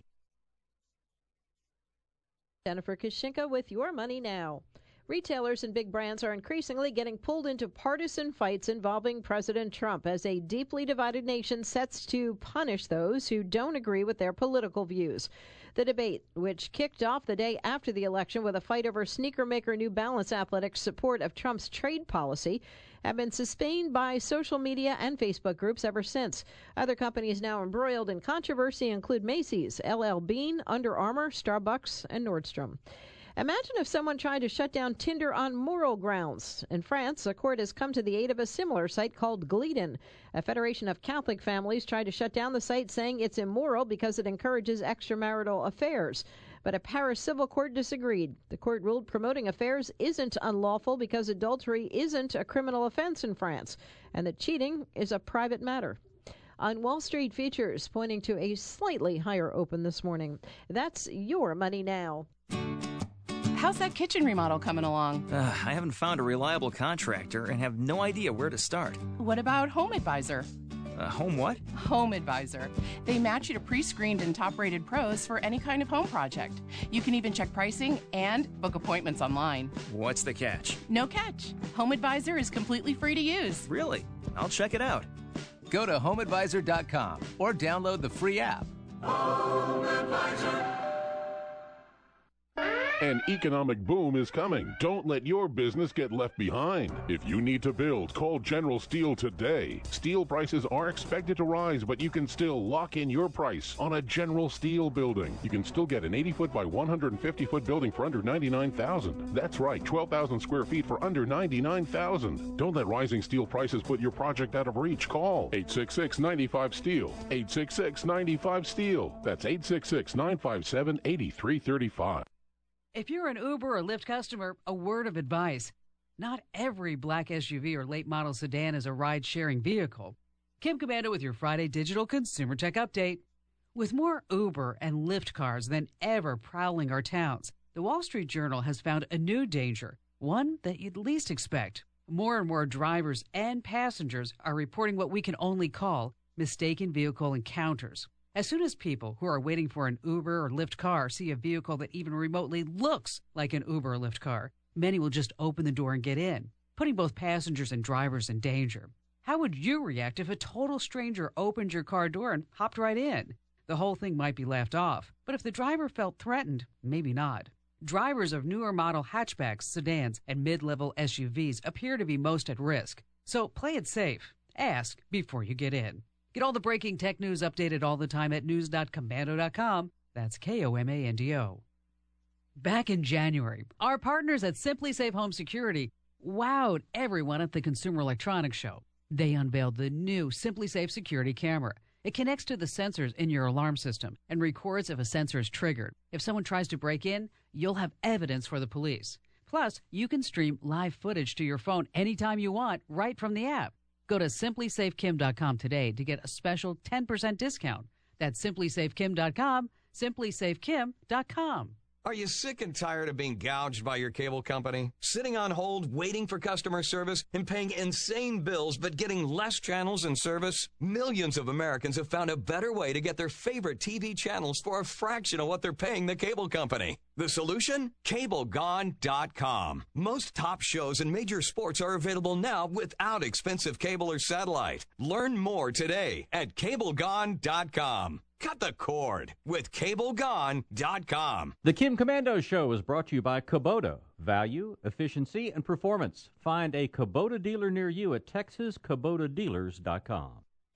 Jennifer Kushinka with Your Money Now. Retailers and big brands are increasingly getting pulled into partisan fights involving President Trump as a deeply divided nation sets to punish those who don't agree with their political views. The debate, which kicked off the day after the election with a fight over sneaker maker New Balance Athletics' support of Trump's trade policy, have been sustained by social media and Facebook groups ever since. Other companies now embroiled in controversy include Macy's, L L Bean, Under Armour, Starbucks, and Nordstrom. Imagine if someone tried to shut down Tinder on moral grounds. In France, a court has come to the aid of a similar site called Gliden. A federation of Catholic families tried to shut down the site, saying it's immoral because it encourages extramarital affairs. But a Paris civil court disagreed. The court ruled promoting affairs isn't unlawful because adultery isn't a criminal offense in France, and that cheating is a private matter. On Wall Street, futures pointing to a slightly higher open this morning. That's Your Money Now. How's that kitchen remodel coming along? Uh, I haven't found a reliable contractor and have no idea where to start. What about Home Advisor? Uh, home what? Home Advisor. They match you to pre-screened and top-rated pros for any kind of home project. You can even check pricing and book appointments online. What's the catch? No catch. Home Advisor is completely free to use. Really? I'll check it out. Go to home advisor dot com or download the free app. Home Advisor. An economic boom is coming. Don't let your business get left behind. If you need to build, call General Steel today. Steel prices are expected to rise, but you can still lock in your price on a General Steel building. You can still get an eighty foot by one hundred fifty foot building for under ninety-nine thousand dollars. That's right, twelve thousand square feet for under ninety-nine thousand dollars. Don't let rising steel prices put your project out of reach. Call eight six six, nine five, STEEL. eight six six, nine five, STEEL. That's eight six six, nine five seven, eight three three five. If you're an Uber or Lyft customer, a word of advice. Not every black S U V or late model sedan is a ride-sharing vehicle. Kim Komando with your Friday Digital Consumer Tech Update. With more Uber and Lyft cars than ever prowling our towns, the Wall Street Journal has found a new danger, one that you'd least expect. More and more drivers and passengers are reporting what we can only call mistaken vehicle encounters. As soon as people who are waiting for an Uber or Lyft car see a vehicle that even remotely looks like an Uber or Lyft car, many will just open the door and get in, putting both passengers and drivers in danger. How would you react if a total stranger opened your car door and hopped right in? The whole thing might be laughed off, but if the driver felt threatened, maybe not. Drivers of newer model hatchbacks, sedans, and mid-level S U Vs appear to be most at risk. So play it safe. Ask before you get in. Get all the breaking tech news updated all the time at news dot komando dot com. That's K O M A N D O. Back in January, our partners at Simply Safe Home Security wowed everyone at the Consumer Electronics Show. They unveiled the new Simply Safe security camera. It connects to the sensors in your alarm system and records if a sensor is triggered. If someone tries to break in, you'll have evidence for the police. Plus, you can stream live footage to your phone anytime you want right from the app. Go to simply safe kim dot com today to get a special ten percent discount. That's simply safe kim dot com, simply safe kim dot com. Are you sick and tired of being gouged by your cable company? Sitting on hold, waiting for customer service, and paying insane bills but getting less channels and service? Millions of Americans have found a better way to get their favorite T V channels for a fraction of what they're paying the cable company. The solution? cable gone dot com. Most top shows and major sports are available now without expensive cable or satellite. Learn more today at cable gone dot com. Cut the cord with cable gone dot com. The Kim Komando Show is brought to you by Kubota. Value, efficiency, and performance. Find a Kubota dealer near you at texas kubota dealers dot com.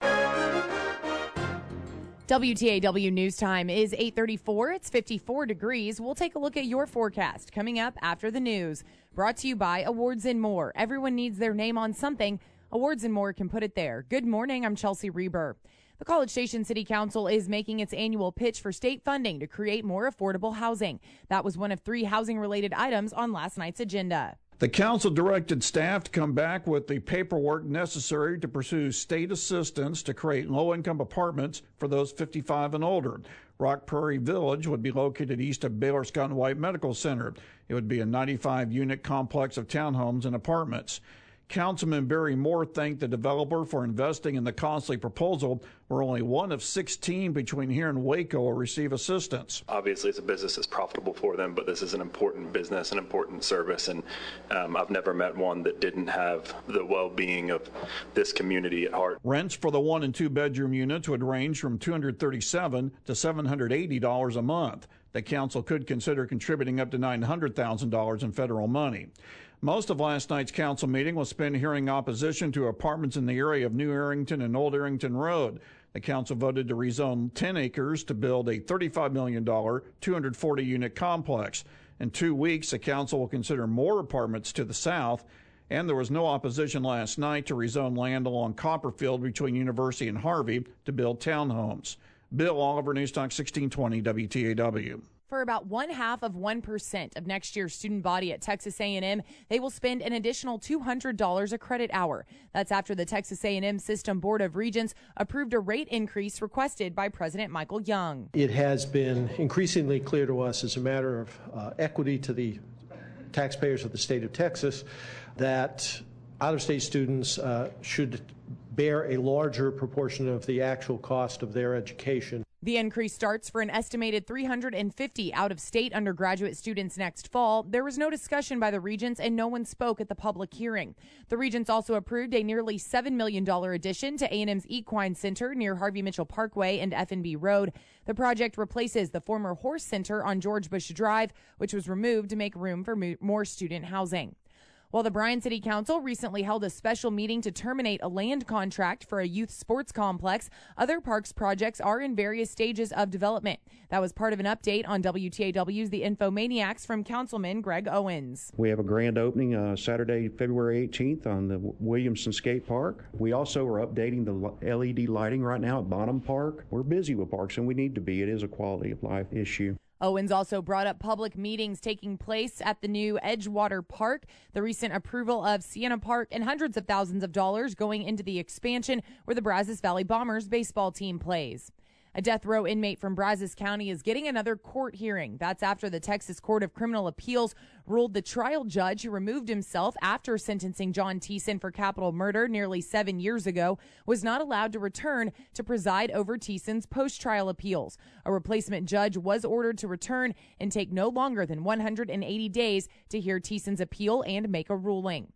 W T A W News Time is eight thirty-four. It's fifty-four degrees. We'll take a look at your forecast coming up after the news. Brought to you by Awards and More. Everyone needs their name on something. Awards and More can put it there. Good morning. I'm Chelsea Reber. The College Station City Council is making its annual pitch for state funding to create more affordable housing. That was one of three housing-related items on last night's agenda. The council directed staff to come back with the paperwork necessary to pursue state assistance to create low-income apartments for those fifty-five and older. Rock Prairie Village would be located east of Baylor Scott and White Medical Center. It would be a ninety-five unit complex of townhomes and apartments. Councilman Barry Moore thanked the developer for investing in the costly proposal, where only one of sixteen between here and Waco will receive assistance. Obviously, it's a business that's profitable for them, but this is an important business, an important service, and um, I've never met one that didn't have the well-being of this community at heart. Rents for the one and two bedroom units would range from two hundred thirty-seven dollars to seven hundred eighty dollars a month. The council could consider contributing up to nine hundred thousand dollars in federal money. Most of last night's council meeting was spent hearing opposition to apartments in the area of New Arrington and Old Arrington Road. The council voted to rezone ten acres to build a thirty-five million dollars, two hundred forty unit complex. In two weeks, the council will consider more apartments to the south, and there was no opposition last night to rezone land along Copperfield between University and Harvey to build townhomes. Bill Oliver, News Talk sixteen twenty W T A W. For about one half of one percent of next year's student body at Texas A and M, they will spend an additional two hundred dollars a credit hour. That's after the Texas A and M System Board of Regents approved a rate increase requested by President Michael Young. It has been increasingly clear to us as a matter of uh, equity to the taxpayers of the state of Texas that out-of-state students uh, should bear a larger proportion of the actual cost of their education. The increase starts for an estimated three hundred fifty out-of-state undergraduate students next fall. There was no discussion by the regents and no one spoke at the public hearing. The regents also approved a nearly seven million dollars addition to A and M's Equine Center near Harvey Mitchell Parkway and F and B Road. The project replaces the former Horse Center on George Bush Drive, which was removed to make room for more student housing. While the Bryan City Council recently held a special meeting to terminate a land contract for a youth sports complex, other parks projects are in various stages of development. That was part of an update on W T A W's The Infomaniacs from Councilman Greg Owens. We have a grand opening uh, Saturday, February eighteenth on the Williamson Skate Park. We also are updating the L E D lighting right now at Bonham Park. We're busy with parks, and we need to be. It is a quality of life issue. Owens also brought up public meetings taking place at the new Edgewater Park, the recent approval of Sienna Park, and hundreds of thousands of dollars going into the expansion where the Brazos Valley Bombers baseball team plays. A death row inmate from Brazos County is getting another court hearing. That's after the Texas Court of Criminal Appeals ruled the trial judge who removed himself after sentencing John Thiessen for capital murder nearly seven years ago was not allowed to return to preside over Thiessen's post-trial appeals. A replacement judge was ordered to return and take no longer than one hundred eighty days to hear Thiessen's appeal and make a ruling.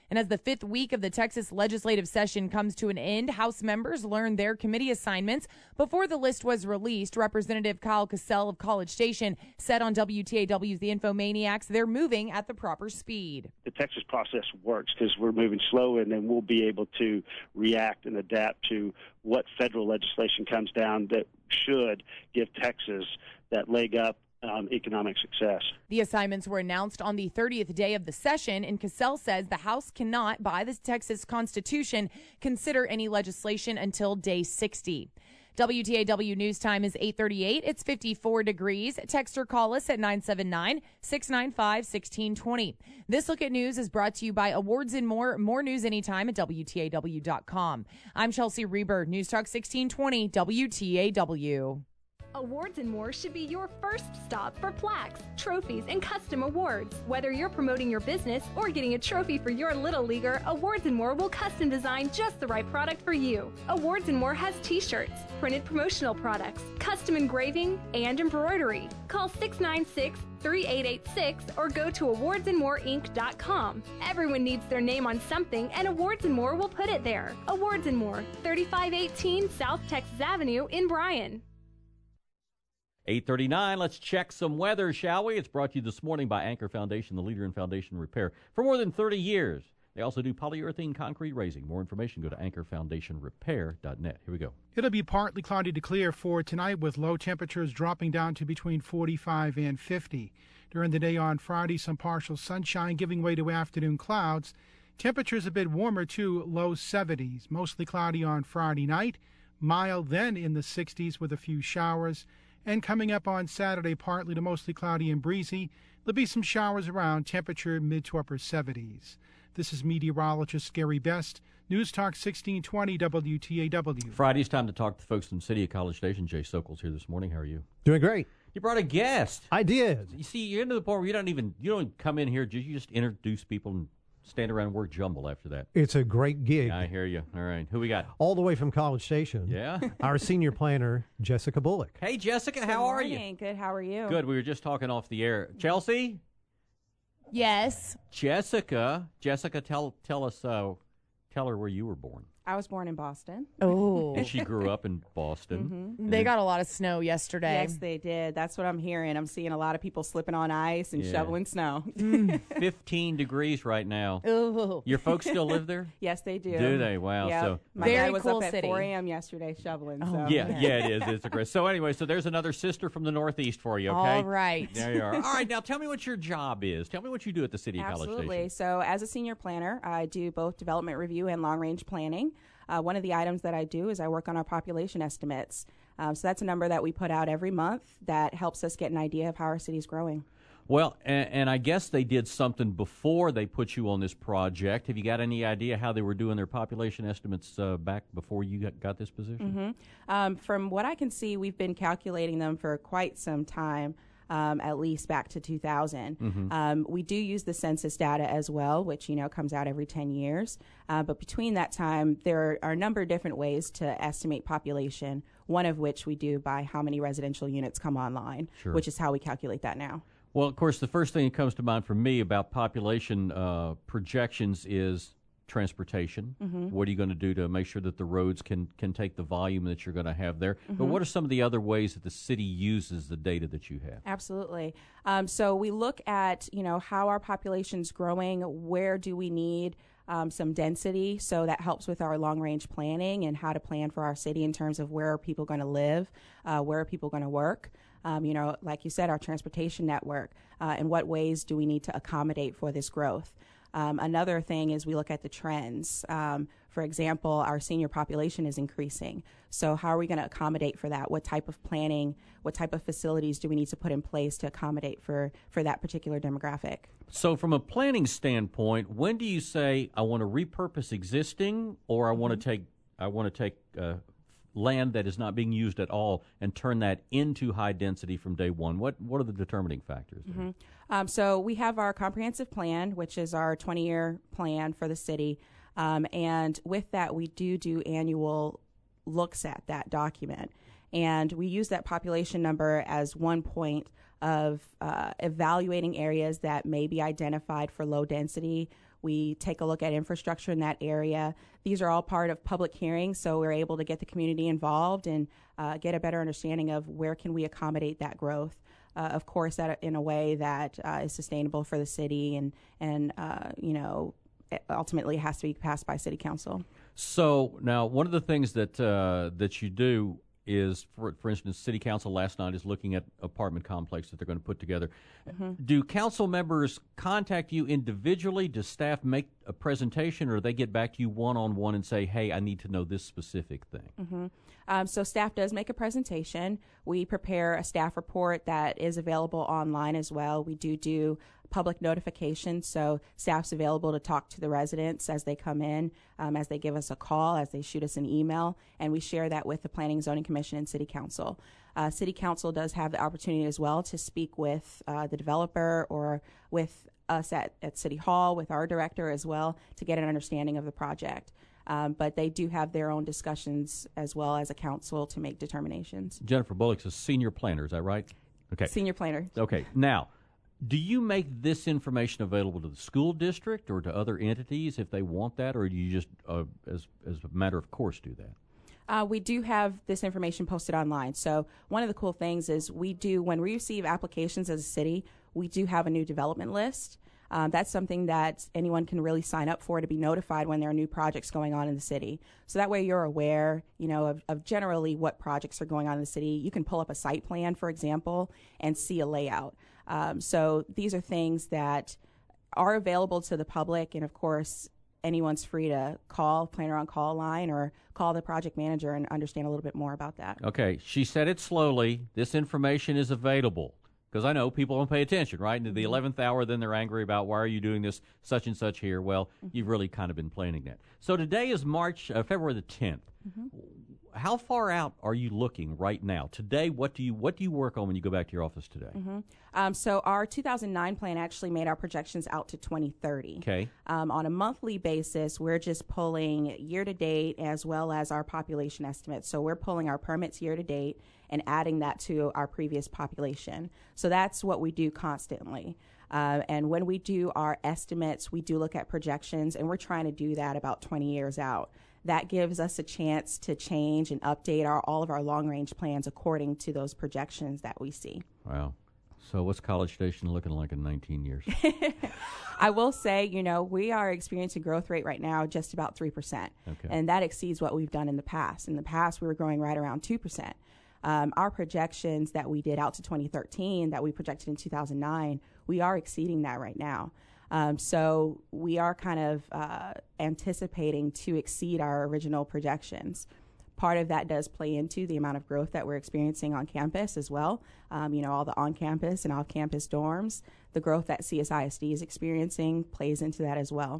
And as the fifth week of the Texas legislative session comes to an end, House members learned their committee assignments. Before the list was released, Representative Kyle Cassell of College Station said on W T A W's The Infomaniacs they're moving at the proper speed. The Texas process works because we're moving slow, and then we'll be able to react and adapt to what federal legislation comes down that should give Texas that leg up on economic success. The assignments were announced on the thirtieth day of the session, and Cassell says the House cannot, by the Texas Constitution, consider any legislation until day sixty. W T A W News Time is eight thirty-eight. It's fifty-four degrees. Text or call us at nine seven nine, six nine five, one six two zero. This Look at News is brought to you by Awards and More. More news anytime at W T A W dot com. I'm Chelsea Reber, News Talk sixteen twenty W T A W. Awards and More should be your first stop for plaques, trophies, and custom awards. Whether you're promoting your business or getting a trophy for your little leaguer, Awards and More will custom design just the right product for you. Awards and More has t-shirts, printed promotional products, custom engraving, and embroidery. Call six nine six, three eight eight six or go to awards and more inc dot com. Everyone needs their name on something, and Awards and More will put it there. Awards and More, thirty-five eighteen South Texas Avenue in Bryan. eight thirty-nine, let's check some weather, shall we? It's brought to you this morning by Anchor Foundation, the leader in foundation repair. For more than thirty years, they also do polyurethane concrete raising. More information, go to anchor foundation repair dot net. Here we go. It'll be partly cloudy to clear for tonight, with low temperatures dropping down to between forty-five and fifty. During the day on Friday, some partial sunshine giving way to afternoon clouds. Temperatures a bit warmer, too, low seventies. Mostly cloudy on Friday night. Mild then in the sixties with a few showers. And coming up on Saturday, partly to mostly cloudy and breezy. There'll be some showers around, temperature mid to upper seventies. This is meteorologist Gary Best, News Talk sixteen twenty W T A W. Friday's time to talk to the folks in the city of College Station. Jay Sokol's here this morning. How are you? Doing great. You brought a guest. I did. You see, you're into the point where you don't even, you don't come in here, you just introduce people and stand around and work jumble after that. It's a great gig. I hear you. All right. Who we got? All the way from College Station. Yeah. Our senior planner, Jessica Bullock. Hey, Jessica, Good how are morning. you? Good. How are you? Good. We were just talking off the air. Chelsea? Yes. Jessica. Jessica, tell tell us, uh, tell her where you were born. I was born in Boston. Oh. And she grew up in Boston. Mm-hmm. They got a lot of snow yesterday. Yes, they did. That's what I'm hearing. I'm seeing a lot of people slipping on ice and Yeah. shoveling snow. fifteen degrees right now. Ooh. Your folks still live there? Yes, they do. Do they? Wow. Yep. So My Very dad was cool up at city. four a.m. yesterday shoveling. Oh, so. Yeah, yeah, it is. It's a great. So anyway, so there's another sister from the Northeast for you, okay? All right. There you are. All right, now tell me what your job is. Tell me what you do at the City of College Absolutely. Station. So as a senior planner, I do both development review and long-range planning. Uh, one of the items that I do is I work on our population estimates. Um, so that's a number that we put out every month that helps us get an idea of how our city is growing. Well, and, and I guess they did something before they put you on this project. Have you got any idea how they were doing their population estimates uh, back before you got, got this position? Mm-hmm. Um, from what I can see, we've been calculating them for quite some time. Um, at least back to two thousand. Mhm. Um, we do use the census data as well, which, you know, comes out every ten years. Uh, but between that time, there are a number of different ways to estimate population, one of which we do by how many residential units come online, Sure. which is how we calculate that now. Well, of course, the first thing that comes to mind for me about population uh, projections is transportation. Mhm. What are you going to do to make sure that the roads can, can take the volume that you're going to have there? But Mhm. what are some of the other ways that the city uses the data that you have? Absolutely. Um, so we look at, you know, how our population's growing, where do we need um, some density, so that helps with our long-range planning and how to plan for our city in terms of where are people going to live, uh, where are people going to work. Um, you know, like you said, our transportation network, uh, in what ways do we need to accommodate for this growth? Um, another thing is we look at the trends. Um, for example, our senior population is increasing. So how are we going to accommodate for that? What type of planning, what type of facilities do we need to put in place to accommodate for, for that particular demographic? So from a planning standpoint, when do you say, I want to repurpose existing, or I want to take, I want to take uh, land that is not being used at all and turn that into high density from day one? What what are the determining factors there? Mm-hmm. Um, so we have our comprehensive plan, which is our twenty-year plan for the city. Um, and with that, we do do annual looks at that document. And we use that population number as one point of uh, evaluating areas that may be identified for low density. We take a look at infrastructure in that area. These are all part of public hearings, so we're able to get the community involved and uh, get a better understanding of where can we accommodate that growth. Uh, of course, that in a way that uh, is sustainable for the city, and and uh, you know, ultimately has to be passed by City Council. So now, one of the things that uh, that you do is, for for instance, City Council last night is looking at apartment complex that they're going to put together. Mm-hmm. Do council members contact you individually? Does staff make a presentation, or do they get back to you one-on-one and say, hey, I need to know this specific thing? Mm-hmm. Um, so staff does make a presentation. We prepare a staff report that is available online as well. We do do public notification, so staff's available to talk to the residents as they come in, um, as they give us a call, as they shoot us an email, and we share that with the Planning and Zoning Commission and City Council. Uh, City Council does have the opportunity as well to speak with uh, the developer or with us at, at City Hall, with our director as well, to get an understanding of the project. Um, but they do have their own discussions as well as a council to make determinations. Jennifer Bullock's a senior planner, is that right? Okay. Senior planner. Okay. Now, do you make this information available to the school district or to other entities if they want that, or do you just, uh, as, as a matter of course, do that? Uh, we do have this information posted online. So one of the cool things is we do, when we receive applications as a city, we do have a new development list. Um, that's something that anyone can really sign up for to be notified when there are new projects going on in the city. So that way you're aware, you know, of, of generally what projects are going on in the city. You can pull up a site plan, for example, and see a layout. Um, so these are things that are available to the public, and of course, anyone's free to call Planner on Call line or call the project manager and understand a little bit more about that. Okay, she said it slowly. This information is available. Because I know people don't pay attention, right? And to the eleventh hour, then they're angry about, why are you doing this, such and such here? Well, mm-hmm. you've really kind of been planning that. So today is March, uh, February the tenth. Mm-hmm. How far out are you looking right now? Today, what do you what do you work on when you go back to your office today? Mm-hmm. Um, so our two thousand nine plan actually made our projections out to twenty thirty. Okay. Um, on a monthly basis, we're just pulling year-to-date as well as our population estimates. So we're pulling our permits year-to-date and adding that to our previous population. So that's what we do constantly. Uh, and when we do our estimates, we do look at projections, and we're trying to do that about twenty years out. That gives us a chance to change and update our all of our long-range plans according to those projections that we see. Wow. So what's College Station looking like in nineteen years? I will say, you know, we are experiencing growth rate right now just about three percent. Okay. And that exceeds what we've done in the past. In the past, we were growing right around two percent. Um, our projections that we did out to twenty thirteen, that we projected in two thousand nine, we are exceeding that right now. Um, so we are kind of uh, anticipating to exceed our original projections. Part of that does play into the amount of growth that we're experiencing on campus as well. Um, you know, all the on-campus and off-campus dorms, the growth that C S I S D is experiencing plays into that as well.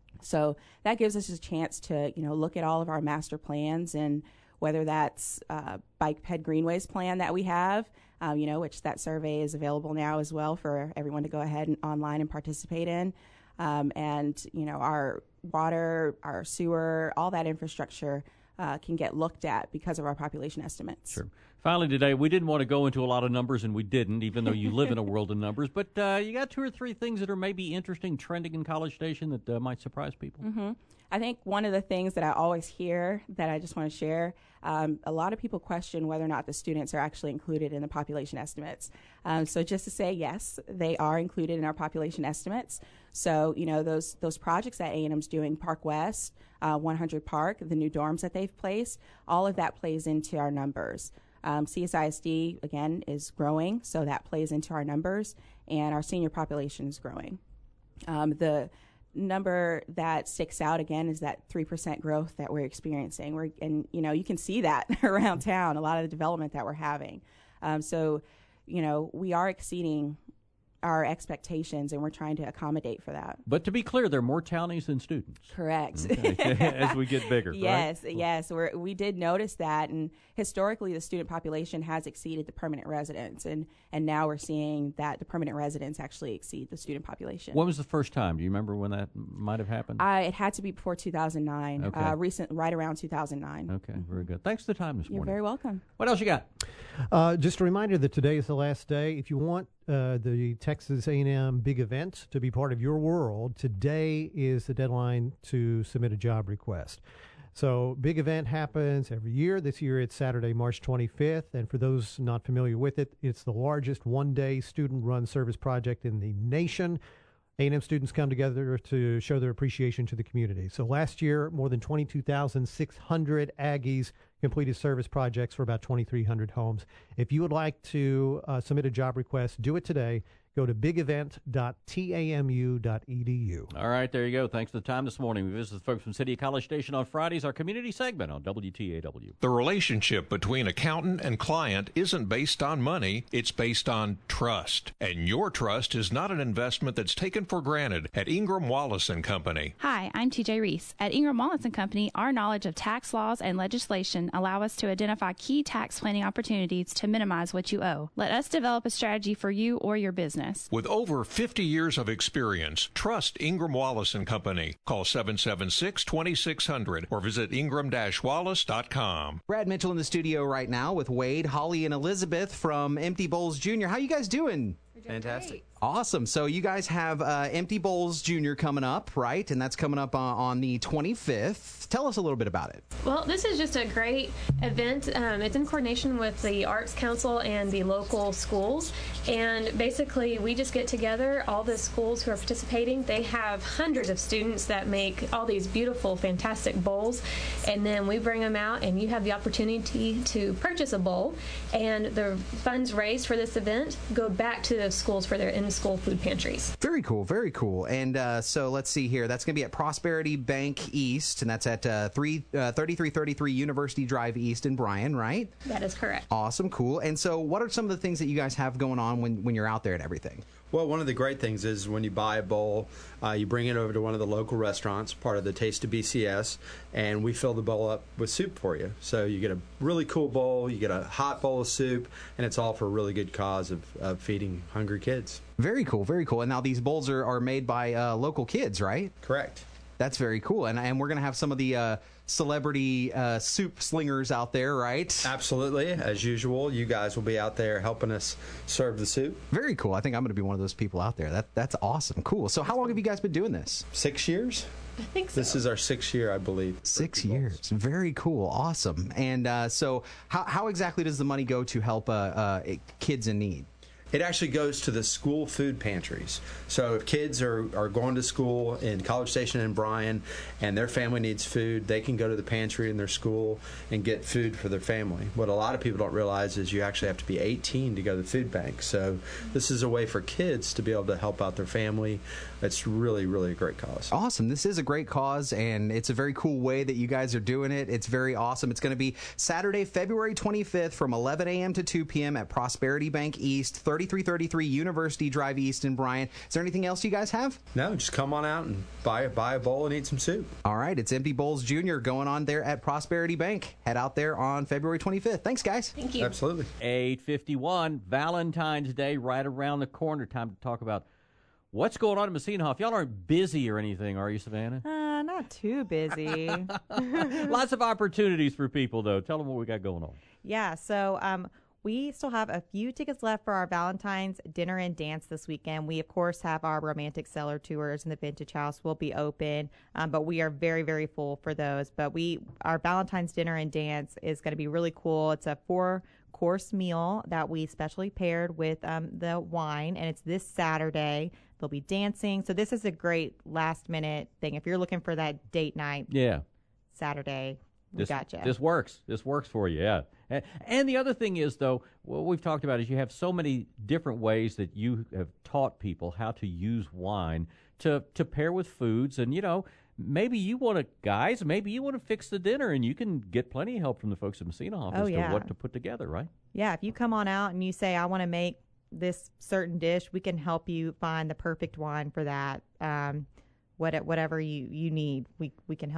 So that gives us a chance to, you know, look at all of our master plans, and whether that's uh, Bike Ped Greenways plan that we have, um, you know, which that survey is available now as well for everyone to go ahead and online and participate in. Um, and, you know, our water, our sewer, all that infrastructure uh, can get looked at because of our population estimates. Sure. Finally today, we didn't want to go into a lot of numbers, and we didn't, even though you live in a world of numbers. But uh, you got two or three things that are maybe interesting, trending in College Station that uh, might surprise people. Mm-hmm. I think one of the things that I always hear that I just want to share, um, a lot of people question whether or not the students are actually included in the population estimates. Um, so just to say, yes, they are included in our population estimates. So, you know, those those projects that A and M's doing, Park West, uh, one hundred Park, the new dorms that they've placed, all of that plays into our numbers. Um, C S I S D, again, is growing, so that plays into our numbers, and our senior population is growing. Um, the number that sticks out again is that three percent growth that we're experiencing. We're, and, you know, you can see that around town, a lot of the development that we're having. Um, so, you know, we are exceeding our expectations, and we're trying to accommodate for that. But to be clear, there are more townies than students. Correct. Okay. As we get bigger, yes, right? Yes, we're, we did notice that, and historically the student population has exceeded the permanent residents, and, and now we're seeing that the permanent residents actually exceed the student population. When was the first time? Do you remember when that might have happened? Uh, it had to be before two thousand nine, okay. uh, recent, right around two thousand nine. Okay, mm-hmm. Very good. Thanks for the time this You're morning. You're very welcome. What else you got? Uh, just a reminder that today is the last day. If you want uh, the Texas A and M big event to be part of your world, today is the deadline to submit a job request. So big event happens every year. This year it's Saturday, March twenty-fifth. And for those not familiar with it, it's the largest one-day student-run service project in the nation. A and M students come together to show their appreciation to the community. So last year, more than twenty-two thousand six hundred Aggies completed service projects for about twenty-three hundred homes. If you would like to uh, submit a job request, do it today. Go to big event dot tamu dot e d u. All right, there you go. Thanks for the time this morning. We visit the folks from City of College Station on Fridays, our community segment on W T A W. The relationship between accountant and client isn't based on money, it's based on trust. And your trust is not an investment that's taken for granted at Ingram Wallace and Company. Hi, I'm T J Reese. At Ingram Wallace and Company, our knowledge of tax laws and legislation allow us to identify key tax planning opportunities to minimize what you owe. Let us develop a strategy for you or your business. With over fifty years of experience, trust Ingram Wallace and Company. Call seven seven six, two six zero zero or visit ingram dash wallace dot com. Brad Mitchell in the studio right now with Wade, Holly, and Elizabeth from Empty Bowls Junior How you guys doing? Fantastic. Awesome. So you guys have uh, Empty Bowls Junior coming up, right? And that's coming up uh, on the twenty-fifth. Tell us a little bit about it. Well, this is just a great event. Um, it's in coordination with the Arts Council and the local schools. And basically, we just get together, all the schools who are participating. They have hundreds of students that make all these beautiful, fantastic bowls. And then we bring them out, and you have the opportunity to purchase a bowl. And the funds raised for this event go back to the schools for their in-school food pantries. Very cool, very cool. And uh, so let's see here. That's going to be at Prosperity Bank East, and that's at uh, three, uh, thirty-three thirty-three University Drive East in Bryan, right? That is correct. Awesome, cool. And so what are some of the things that you guys have going on when, when you're out there and everything? Well, one of the great things is when you buy a bowl, uh, you bring it over to one of the local restaurants, part of the Taste of B C S, and we fill the bowl up with soup for you. So you get a really cool bowl, you get a hot bowl of soup, and it's all for a really good cause of, of feeding hungry kids. Very cool, very cool. And now these bowls are, are made by uh, local kids, right? Correct. That's very cool. And, and we're going to have some of the uh, celebrity uh, soup slingers out there, right? Absolutely. As usual, you guys will be out there helping us serve the soup. Very cool. I think I'm going to be one of those people out there. That That's awesome. Cool. So how long have you guys been doing this? Six years. I think so. This is our sixth year, I believe. Six years. Very cool. Awesome. And uh, so how, how exactly does the money go to help uh, uh, kids in need? It actually goes to the school food pantries. So if kids are, are going to school in College Station and Bryan and their family needs food, they can go to the pantry in their school and get food for their family. What a lot of people don't realize is you actually have to be eighteen to go to the food bank. So this is a way for kids to be able to help out their family. It's really, really a great cause. Awesome. This is a great cause, and it's a very cool way that you guys are doing it. It's very awesome. It's going to be Saturday, February twenty-fifth from eleven a.m. to two p.m. at Prosperity Bank East, thirty-three thirty-three University Drive East in Bryan. Is there anything else you guys have? No, just come on out and buy, buy a bowl and eat some soup. All right. It's Empty Bowls Junior going on there at Prosperity Bank. Head out there on February twenty-fifth. Thanks, guys. Thank you. Absolutely. eight fifty-one, Valentine's Day right around the corner. Time to talk about what's going on in Messina Hoff. Y'all aren't busy or anything, are you, Savannah? Uh, not too busy. Lots of opportunities for people, though. Tell them what we got going on. Yeah, so um, we still have a few tickets left for our Valentine's dinner and dance this weekend. We, of course, have our romantic cellar tours, and the Vintage House will be open, um, but we are very, very full for those. But we, our Valentine's dinner and dance is going to be really cool. It's a four course meal that we specially paired with um, the wine, and it's this Saturday. They'll be dancing. So this is a great last minute thing. If you're looking for that date night, yeah, Saturday, we this, got you. This works. This works for you, yeah. And, and the other thing is, though, what we've talked about is you have so many different ways that you have taught people how to use wine to, to pair with foods. And, you know, maybe you want to, guys, maybe you want to fix the dinner, and you can get plenty of help from the folks at Messina Hoff Oh, as yeah. to what to put together, right? Yeah, if you come on out and you say, I want to make this certain dish, we can help you find the perfect wine for that. Um, what, whatever you, you need, we, we can help.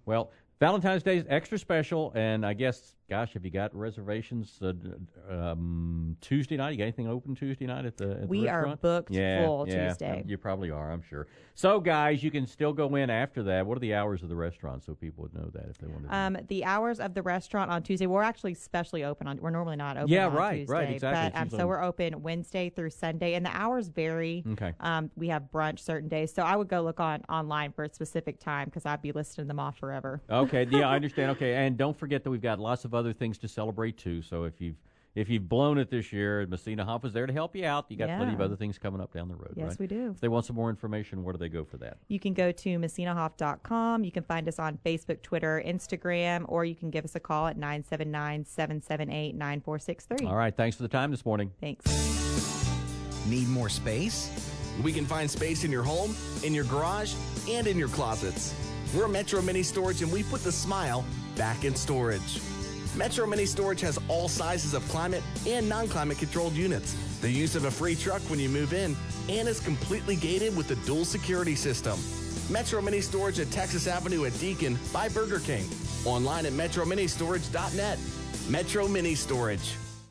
Well, Valentine's Day is extra special, and I guess, gosh, have you got reservations uh, um, Tuesday night? You got anything open Tuesday night at the, at we the restaurant? We are booked yeah, full yeah, Tuesday. You probably are, I'm sure. So, guys, you can still go in after that. What are the hours of the restaurant so people would know that if they wanted to? Um, the hours of the restaurant on Tuesday, we're actually specially open on, we're normally not open yeah, on right, Tuesday. right, exactly. But, um, so we're open Wednesday through Sunday, and the hours vary. Okay. Um, we have brunch certain days, so I would go look on online for a specific time because I'd be listing them off forever. Okay, yeah, I understand. Okay, and don't forget that we've got lots of other things to celebrate too. So if you've if you've blown it this year, Messina Hoff is there to help you out. You got yeah. plenty of other things coming up down the road. Yes, right? we do. If they want some more information, where do they go for that? You can go to messina hoff dot com. You can find us on Facebook, Twitter, Instagram, or you can give us a call at nine seven nine, seven seven eight, nine four six three. All right, thanks for the time this morning. Thanks. Need more space? We can find space in your home, in your garage, and in your closets. We're Metro Mini Storage, and we put the smile back in storage. Metro Mini Storage has all sizes of climate and non-climate controlled units, the use of a free truck when you move in, and is completely gated with a dual security system. Metro Mini Storage at Texas Avenue at Deacon by Burger King. Online at metro mini storage dot net. Metro Mini Storage.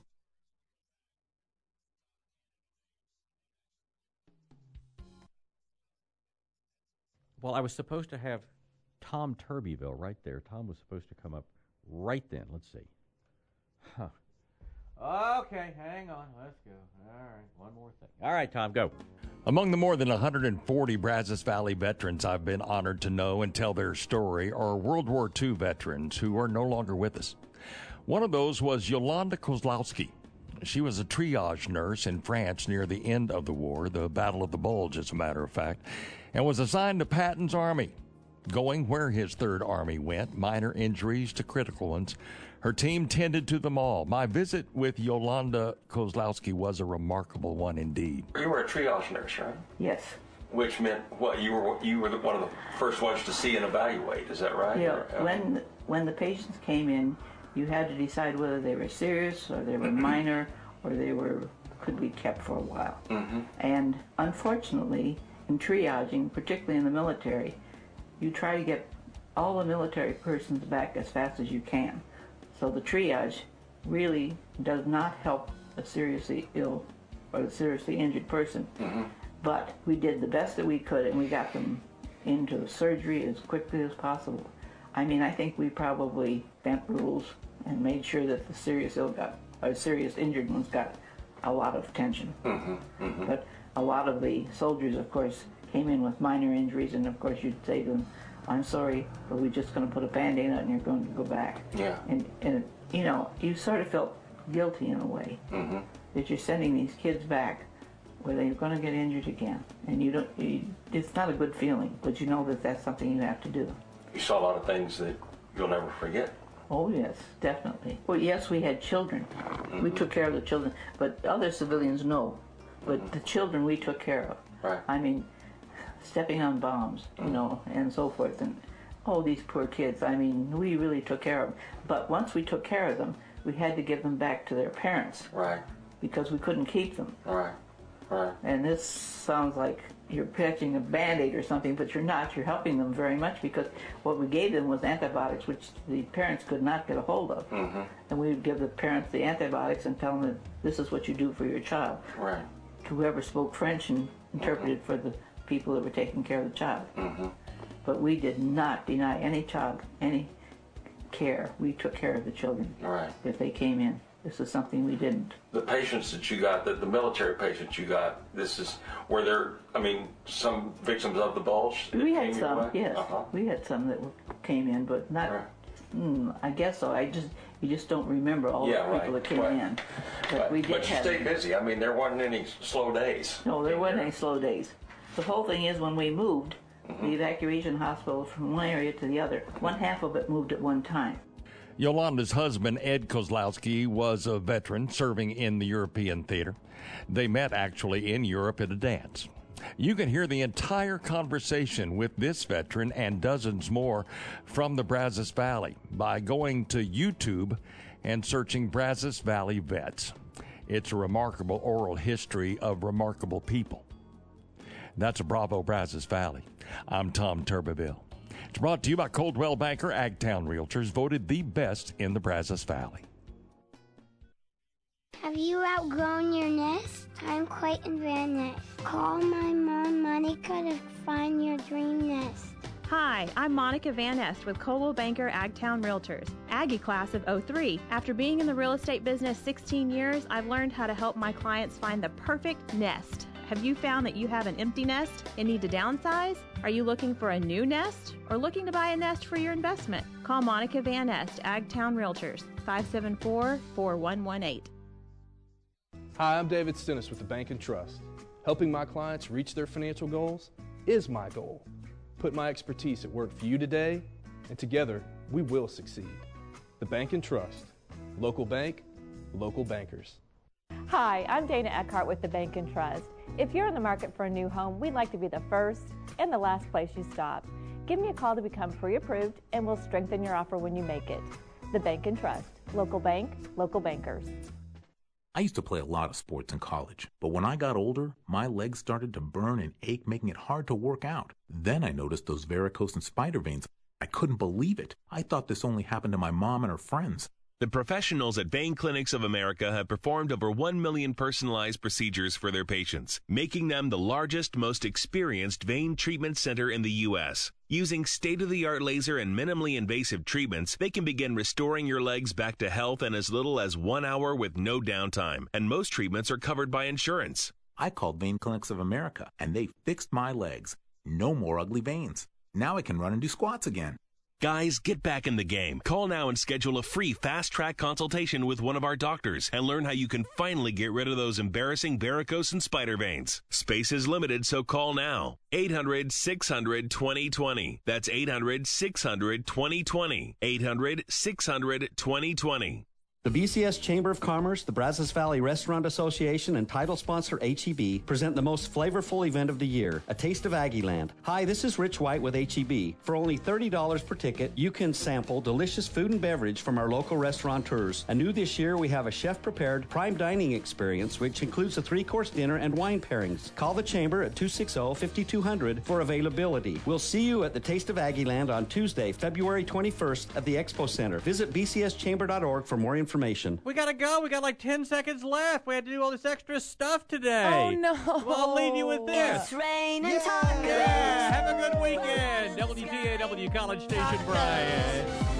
Well, I was supposed to have Tom Turbyville right there. Tom was supposed to come up right then. Let's see. Huh. Okay, hang on. Let's go. All right, one more thing. All right, Tom, go. Among the more than one hundred forty Brazos Valley veterans I've been honored to know and tell their story are World War Two veterans who are no longer with us. One of those was Yolanda Kozlowski. She was a triage nurse in France near the end of the war, the Battle of the Bulge, as a matter of fact, and was assigned to Patton's Army. Going where his Third Army went, minor injuries to critical ones, her team tended to them all. My visit with Yolanda Kozlowski was a remarkable one indeed. You were a triage nurse, right? Yes. Which meant what? You were you were the, one of the first ones to see and evaluate. Is that right? Yeah. Or, uh, when when the patients came in, you had to decide whether they were serious or they were mm-hmm. minor or they were could be kept for a while. Mm-hmm. And unfortunately, in triaging, particularly in the military, you try to get all the military persons back as fast as you can. So the triage really does not help a seriously ill or a seriously injured person. Mm-hmm. But we did the best that we could, and we got them into the surgery as quickly as possible. I mean, I think we probably bent rules and made sure that the serious ill got, or serious injured ones got a lot of attention. Mm-hmm. Mm-hmm. But a lot of the soldiers, of course, came in with minor injuries, and of course you'd say to them, I'm sorry, but we're just going to put a Band-Aid on and you're going to go back. Yeah. And, and you know, you sort of felt guilty in a way mm-hmm. that you're sending these kids back where they're going to get injured again. And you don't, you, it's not a good feeling, but you know that that's something you have to do. You saw a lot of things that you'll never forget. Oh, yes, definitely. Well, yes, we had children. Mm-hmm. We took care of the children, but other civilians, no. But mm-hmm. the children we took care of. Right. I mean, stepping on bombs, you know, and so forth. And, oh, these poor kids, I mean, we really took care of them. But once we took care of them, we had to give them back to their parents. Right. Because we couldn't keep them. Right, right. And this sounds like you're patching a Band-Aid or something, but you're not. You're helping them very much because what we gave them was antibiotics, which the parents could not get a hold of. Mm-hmm. And we would give the parents the antibiotics and tell them that this is what you do for your child. Right. Whoever spoke French and interpreted mm-hmm. for the people that were taking care of the child. Mm-hmm. But we did not deny any child any care. We took care of the children right. if they came in. This is something we didn't. The patients that you got, the, the military patients you got, this is, were there, I mean, some victims of the bulge? We had some, yes. Uh-huh. We had some that were, came in, but not, right. mm, I guess so. I just, you just don't remember all yeah, the people right, that came right. in. But right. we did But you have stayed busy. I mean, there wasn't any slow days. No, there wasn't any slow days. The whole thing is when we moved, mm-hmm. the evacuation hospital from one area to the other, one half of it moved at one time. Yolanda's husband, Ed Kozlowski, was a veteran serving in the European theater. They met actually in Europe at a dance. You can hear the entire conversation with this veteran and dozens more from the Brazos Valley by going to YouTube and searching Brazos Valley Vets. It's a remarkable oral history of remarkable people. That's a Bravo Brazos Valley. I'm Tom Turbeville. It's brought to you by Coldwell Banker Agtown Realtors, voted the best in the Brazos Valley. Have you outgrown your nest? I'm Clayton Van Ness. Call my mom, Monica, to find your dream nest. Hi, I'm Monica Van Nest with Coldwell Banker Agtown Realtors, Aggie class of oh three. After being in the real estate business sixteen years, I've learned how to help my clients find the perfect nest. Have you found that you have an empty nest and need to downsize? Are you looking for a new nest or looking to buy a nest for your investment? Call Monica Van Nest, Agtown Realtors, five seven four, four one one eight. Hi, I'm David Stennis with the Bank and Trust. Helping my clients reach their financial goals is my goal. Put my expertise at work for you today, and together we will succeed. The Bank and Trust. Local bank, local bankers. Hi, I'm Dana Eckhart with the Bank and Trust. If you're in the market for a new home, we'd like to be the first and the last place you stop. Give me a call to become pre-approved, and we'll strengthen your offer when you make it. The Bank and Trust. Local bank, local bankers. I used to play a lot of sports in college, but when I got older, my legs started to burn and ache, making it hard to work out. Then I noticed those varicose and spider veins. I couldn't believe it. I thought this only happened to my mom and her friends. The professionals at Vein Clinics of America have performed over one million personalized procedures for their patients, making them the largest, most experienced vein treatment center in the U S Using state-of-the-art laser and minimally invasive treatments, they can begin restoring your legs back to health in as little as one hour with no downtime, and most treatments are covered by insurance. I called Vein Clinics of America, and they fixed my legs. No more ugly veins. Now I can run and do squats again. Guys, get back in the game. Call now and schedule a free fast-track consultation with one of our doctors and learn how you can finally get rid of those embarrassing varicose and spider veins. Space is limited, so call now. eight hundred, six hundred, twenty twenty. That's eight hundred, six hundred, twenty twenty. eight hundred, six hundred, twenty twenty. The B C S Chamber of Commerce, the Brazos Valley Restaurant Association, and title sponsor H E B present the most flavorful event of the year, A Taste of Aggieland. Hi, this is Rich White with H E B. For only thirty dollars per ticket, you can sample delicious food and beverage from our local restaurateurs. And new this year, we have a chef-prepared prime dining experience, which includes a three-course dinner and wine pairings. Call the Chamber at two six zero, five two zero zero for availability. We'll see you at the Taste of Aggieland on Tuesday, February twenty-first at the Expo Center. Visit b c s chamber dot org for more information. We gotta go. We got like ten seconds left. We had to do all this extra stuff today. Oh, no. Well, I'll leave you with this. It's raining yeah. tacos. Yeah. Have a good weekend. W T A W College Station, Brian.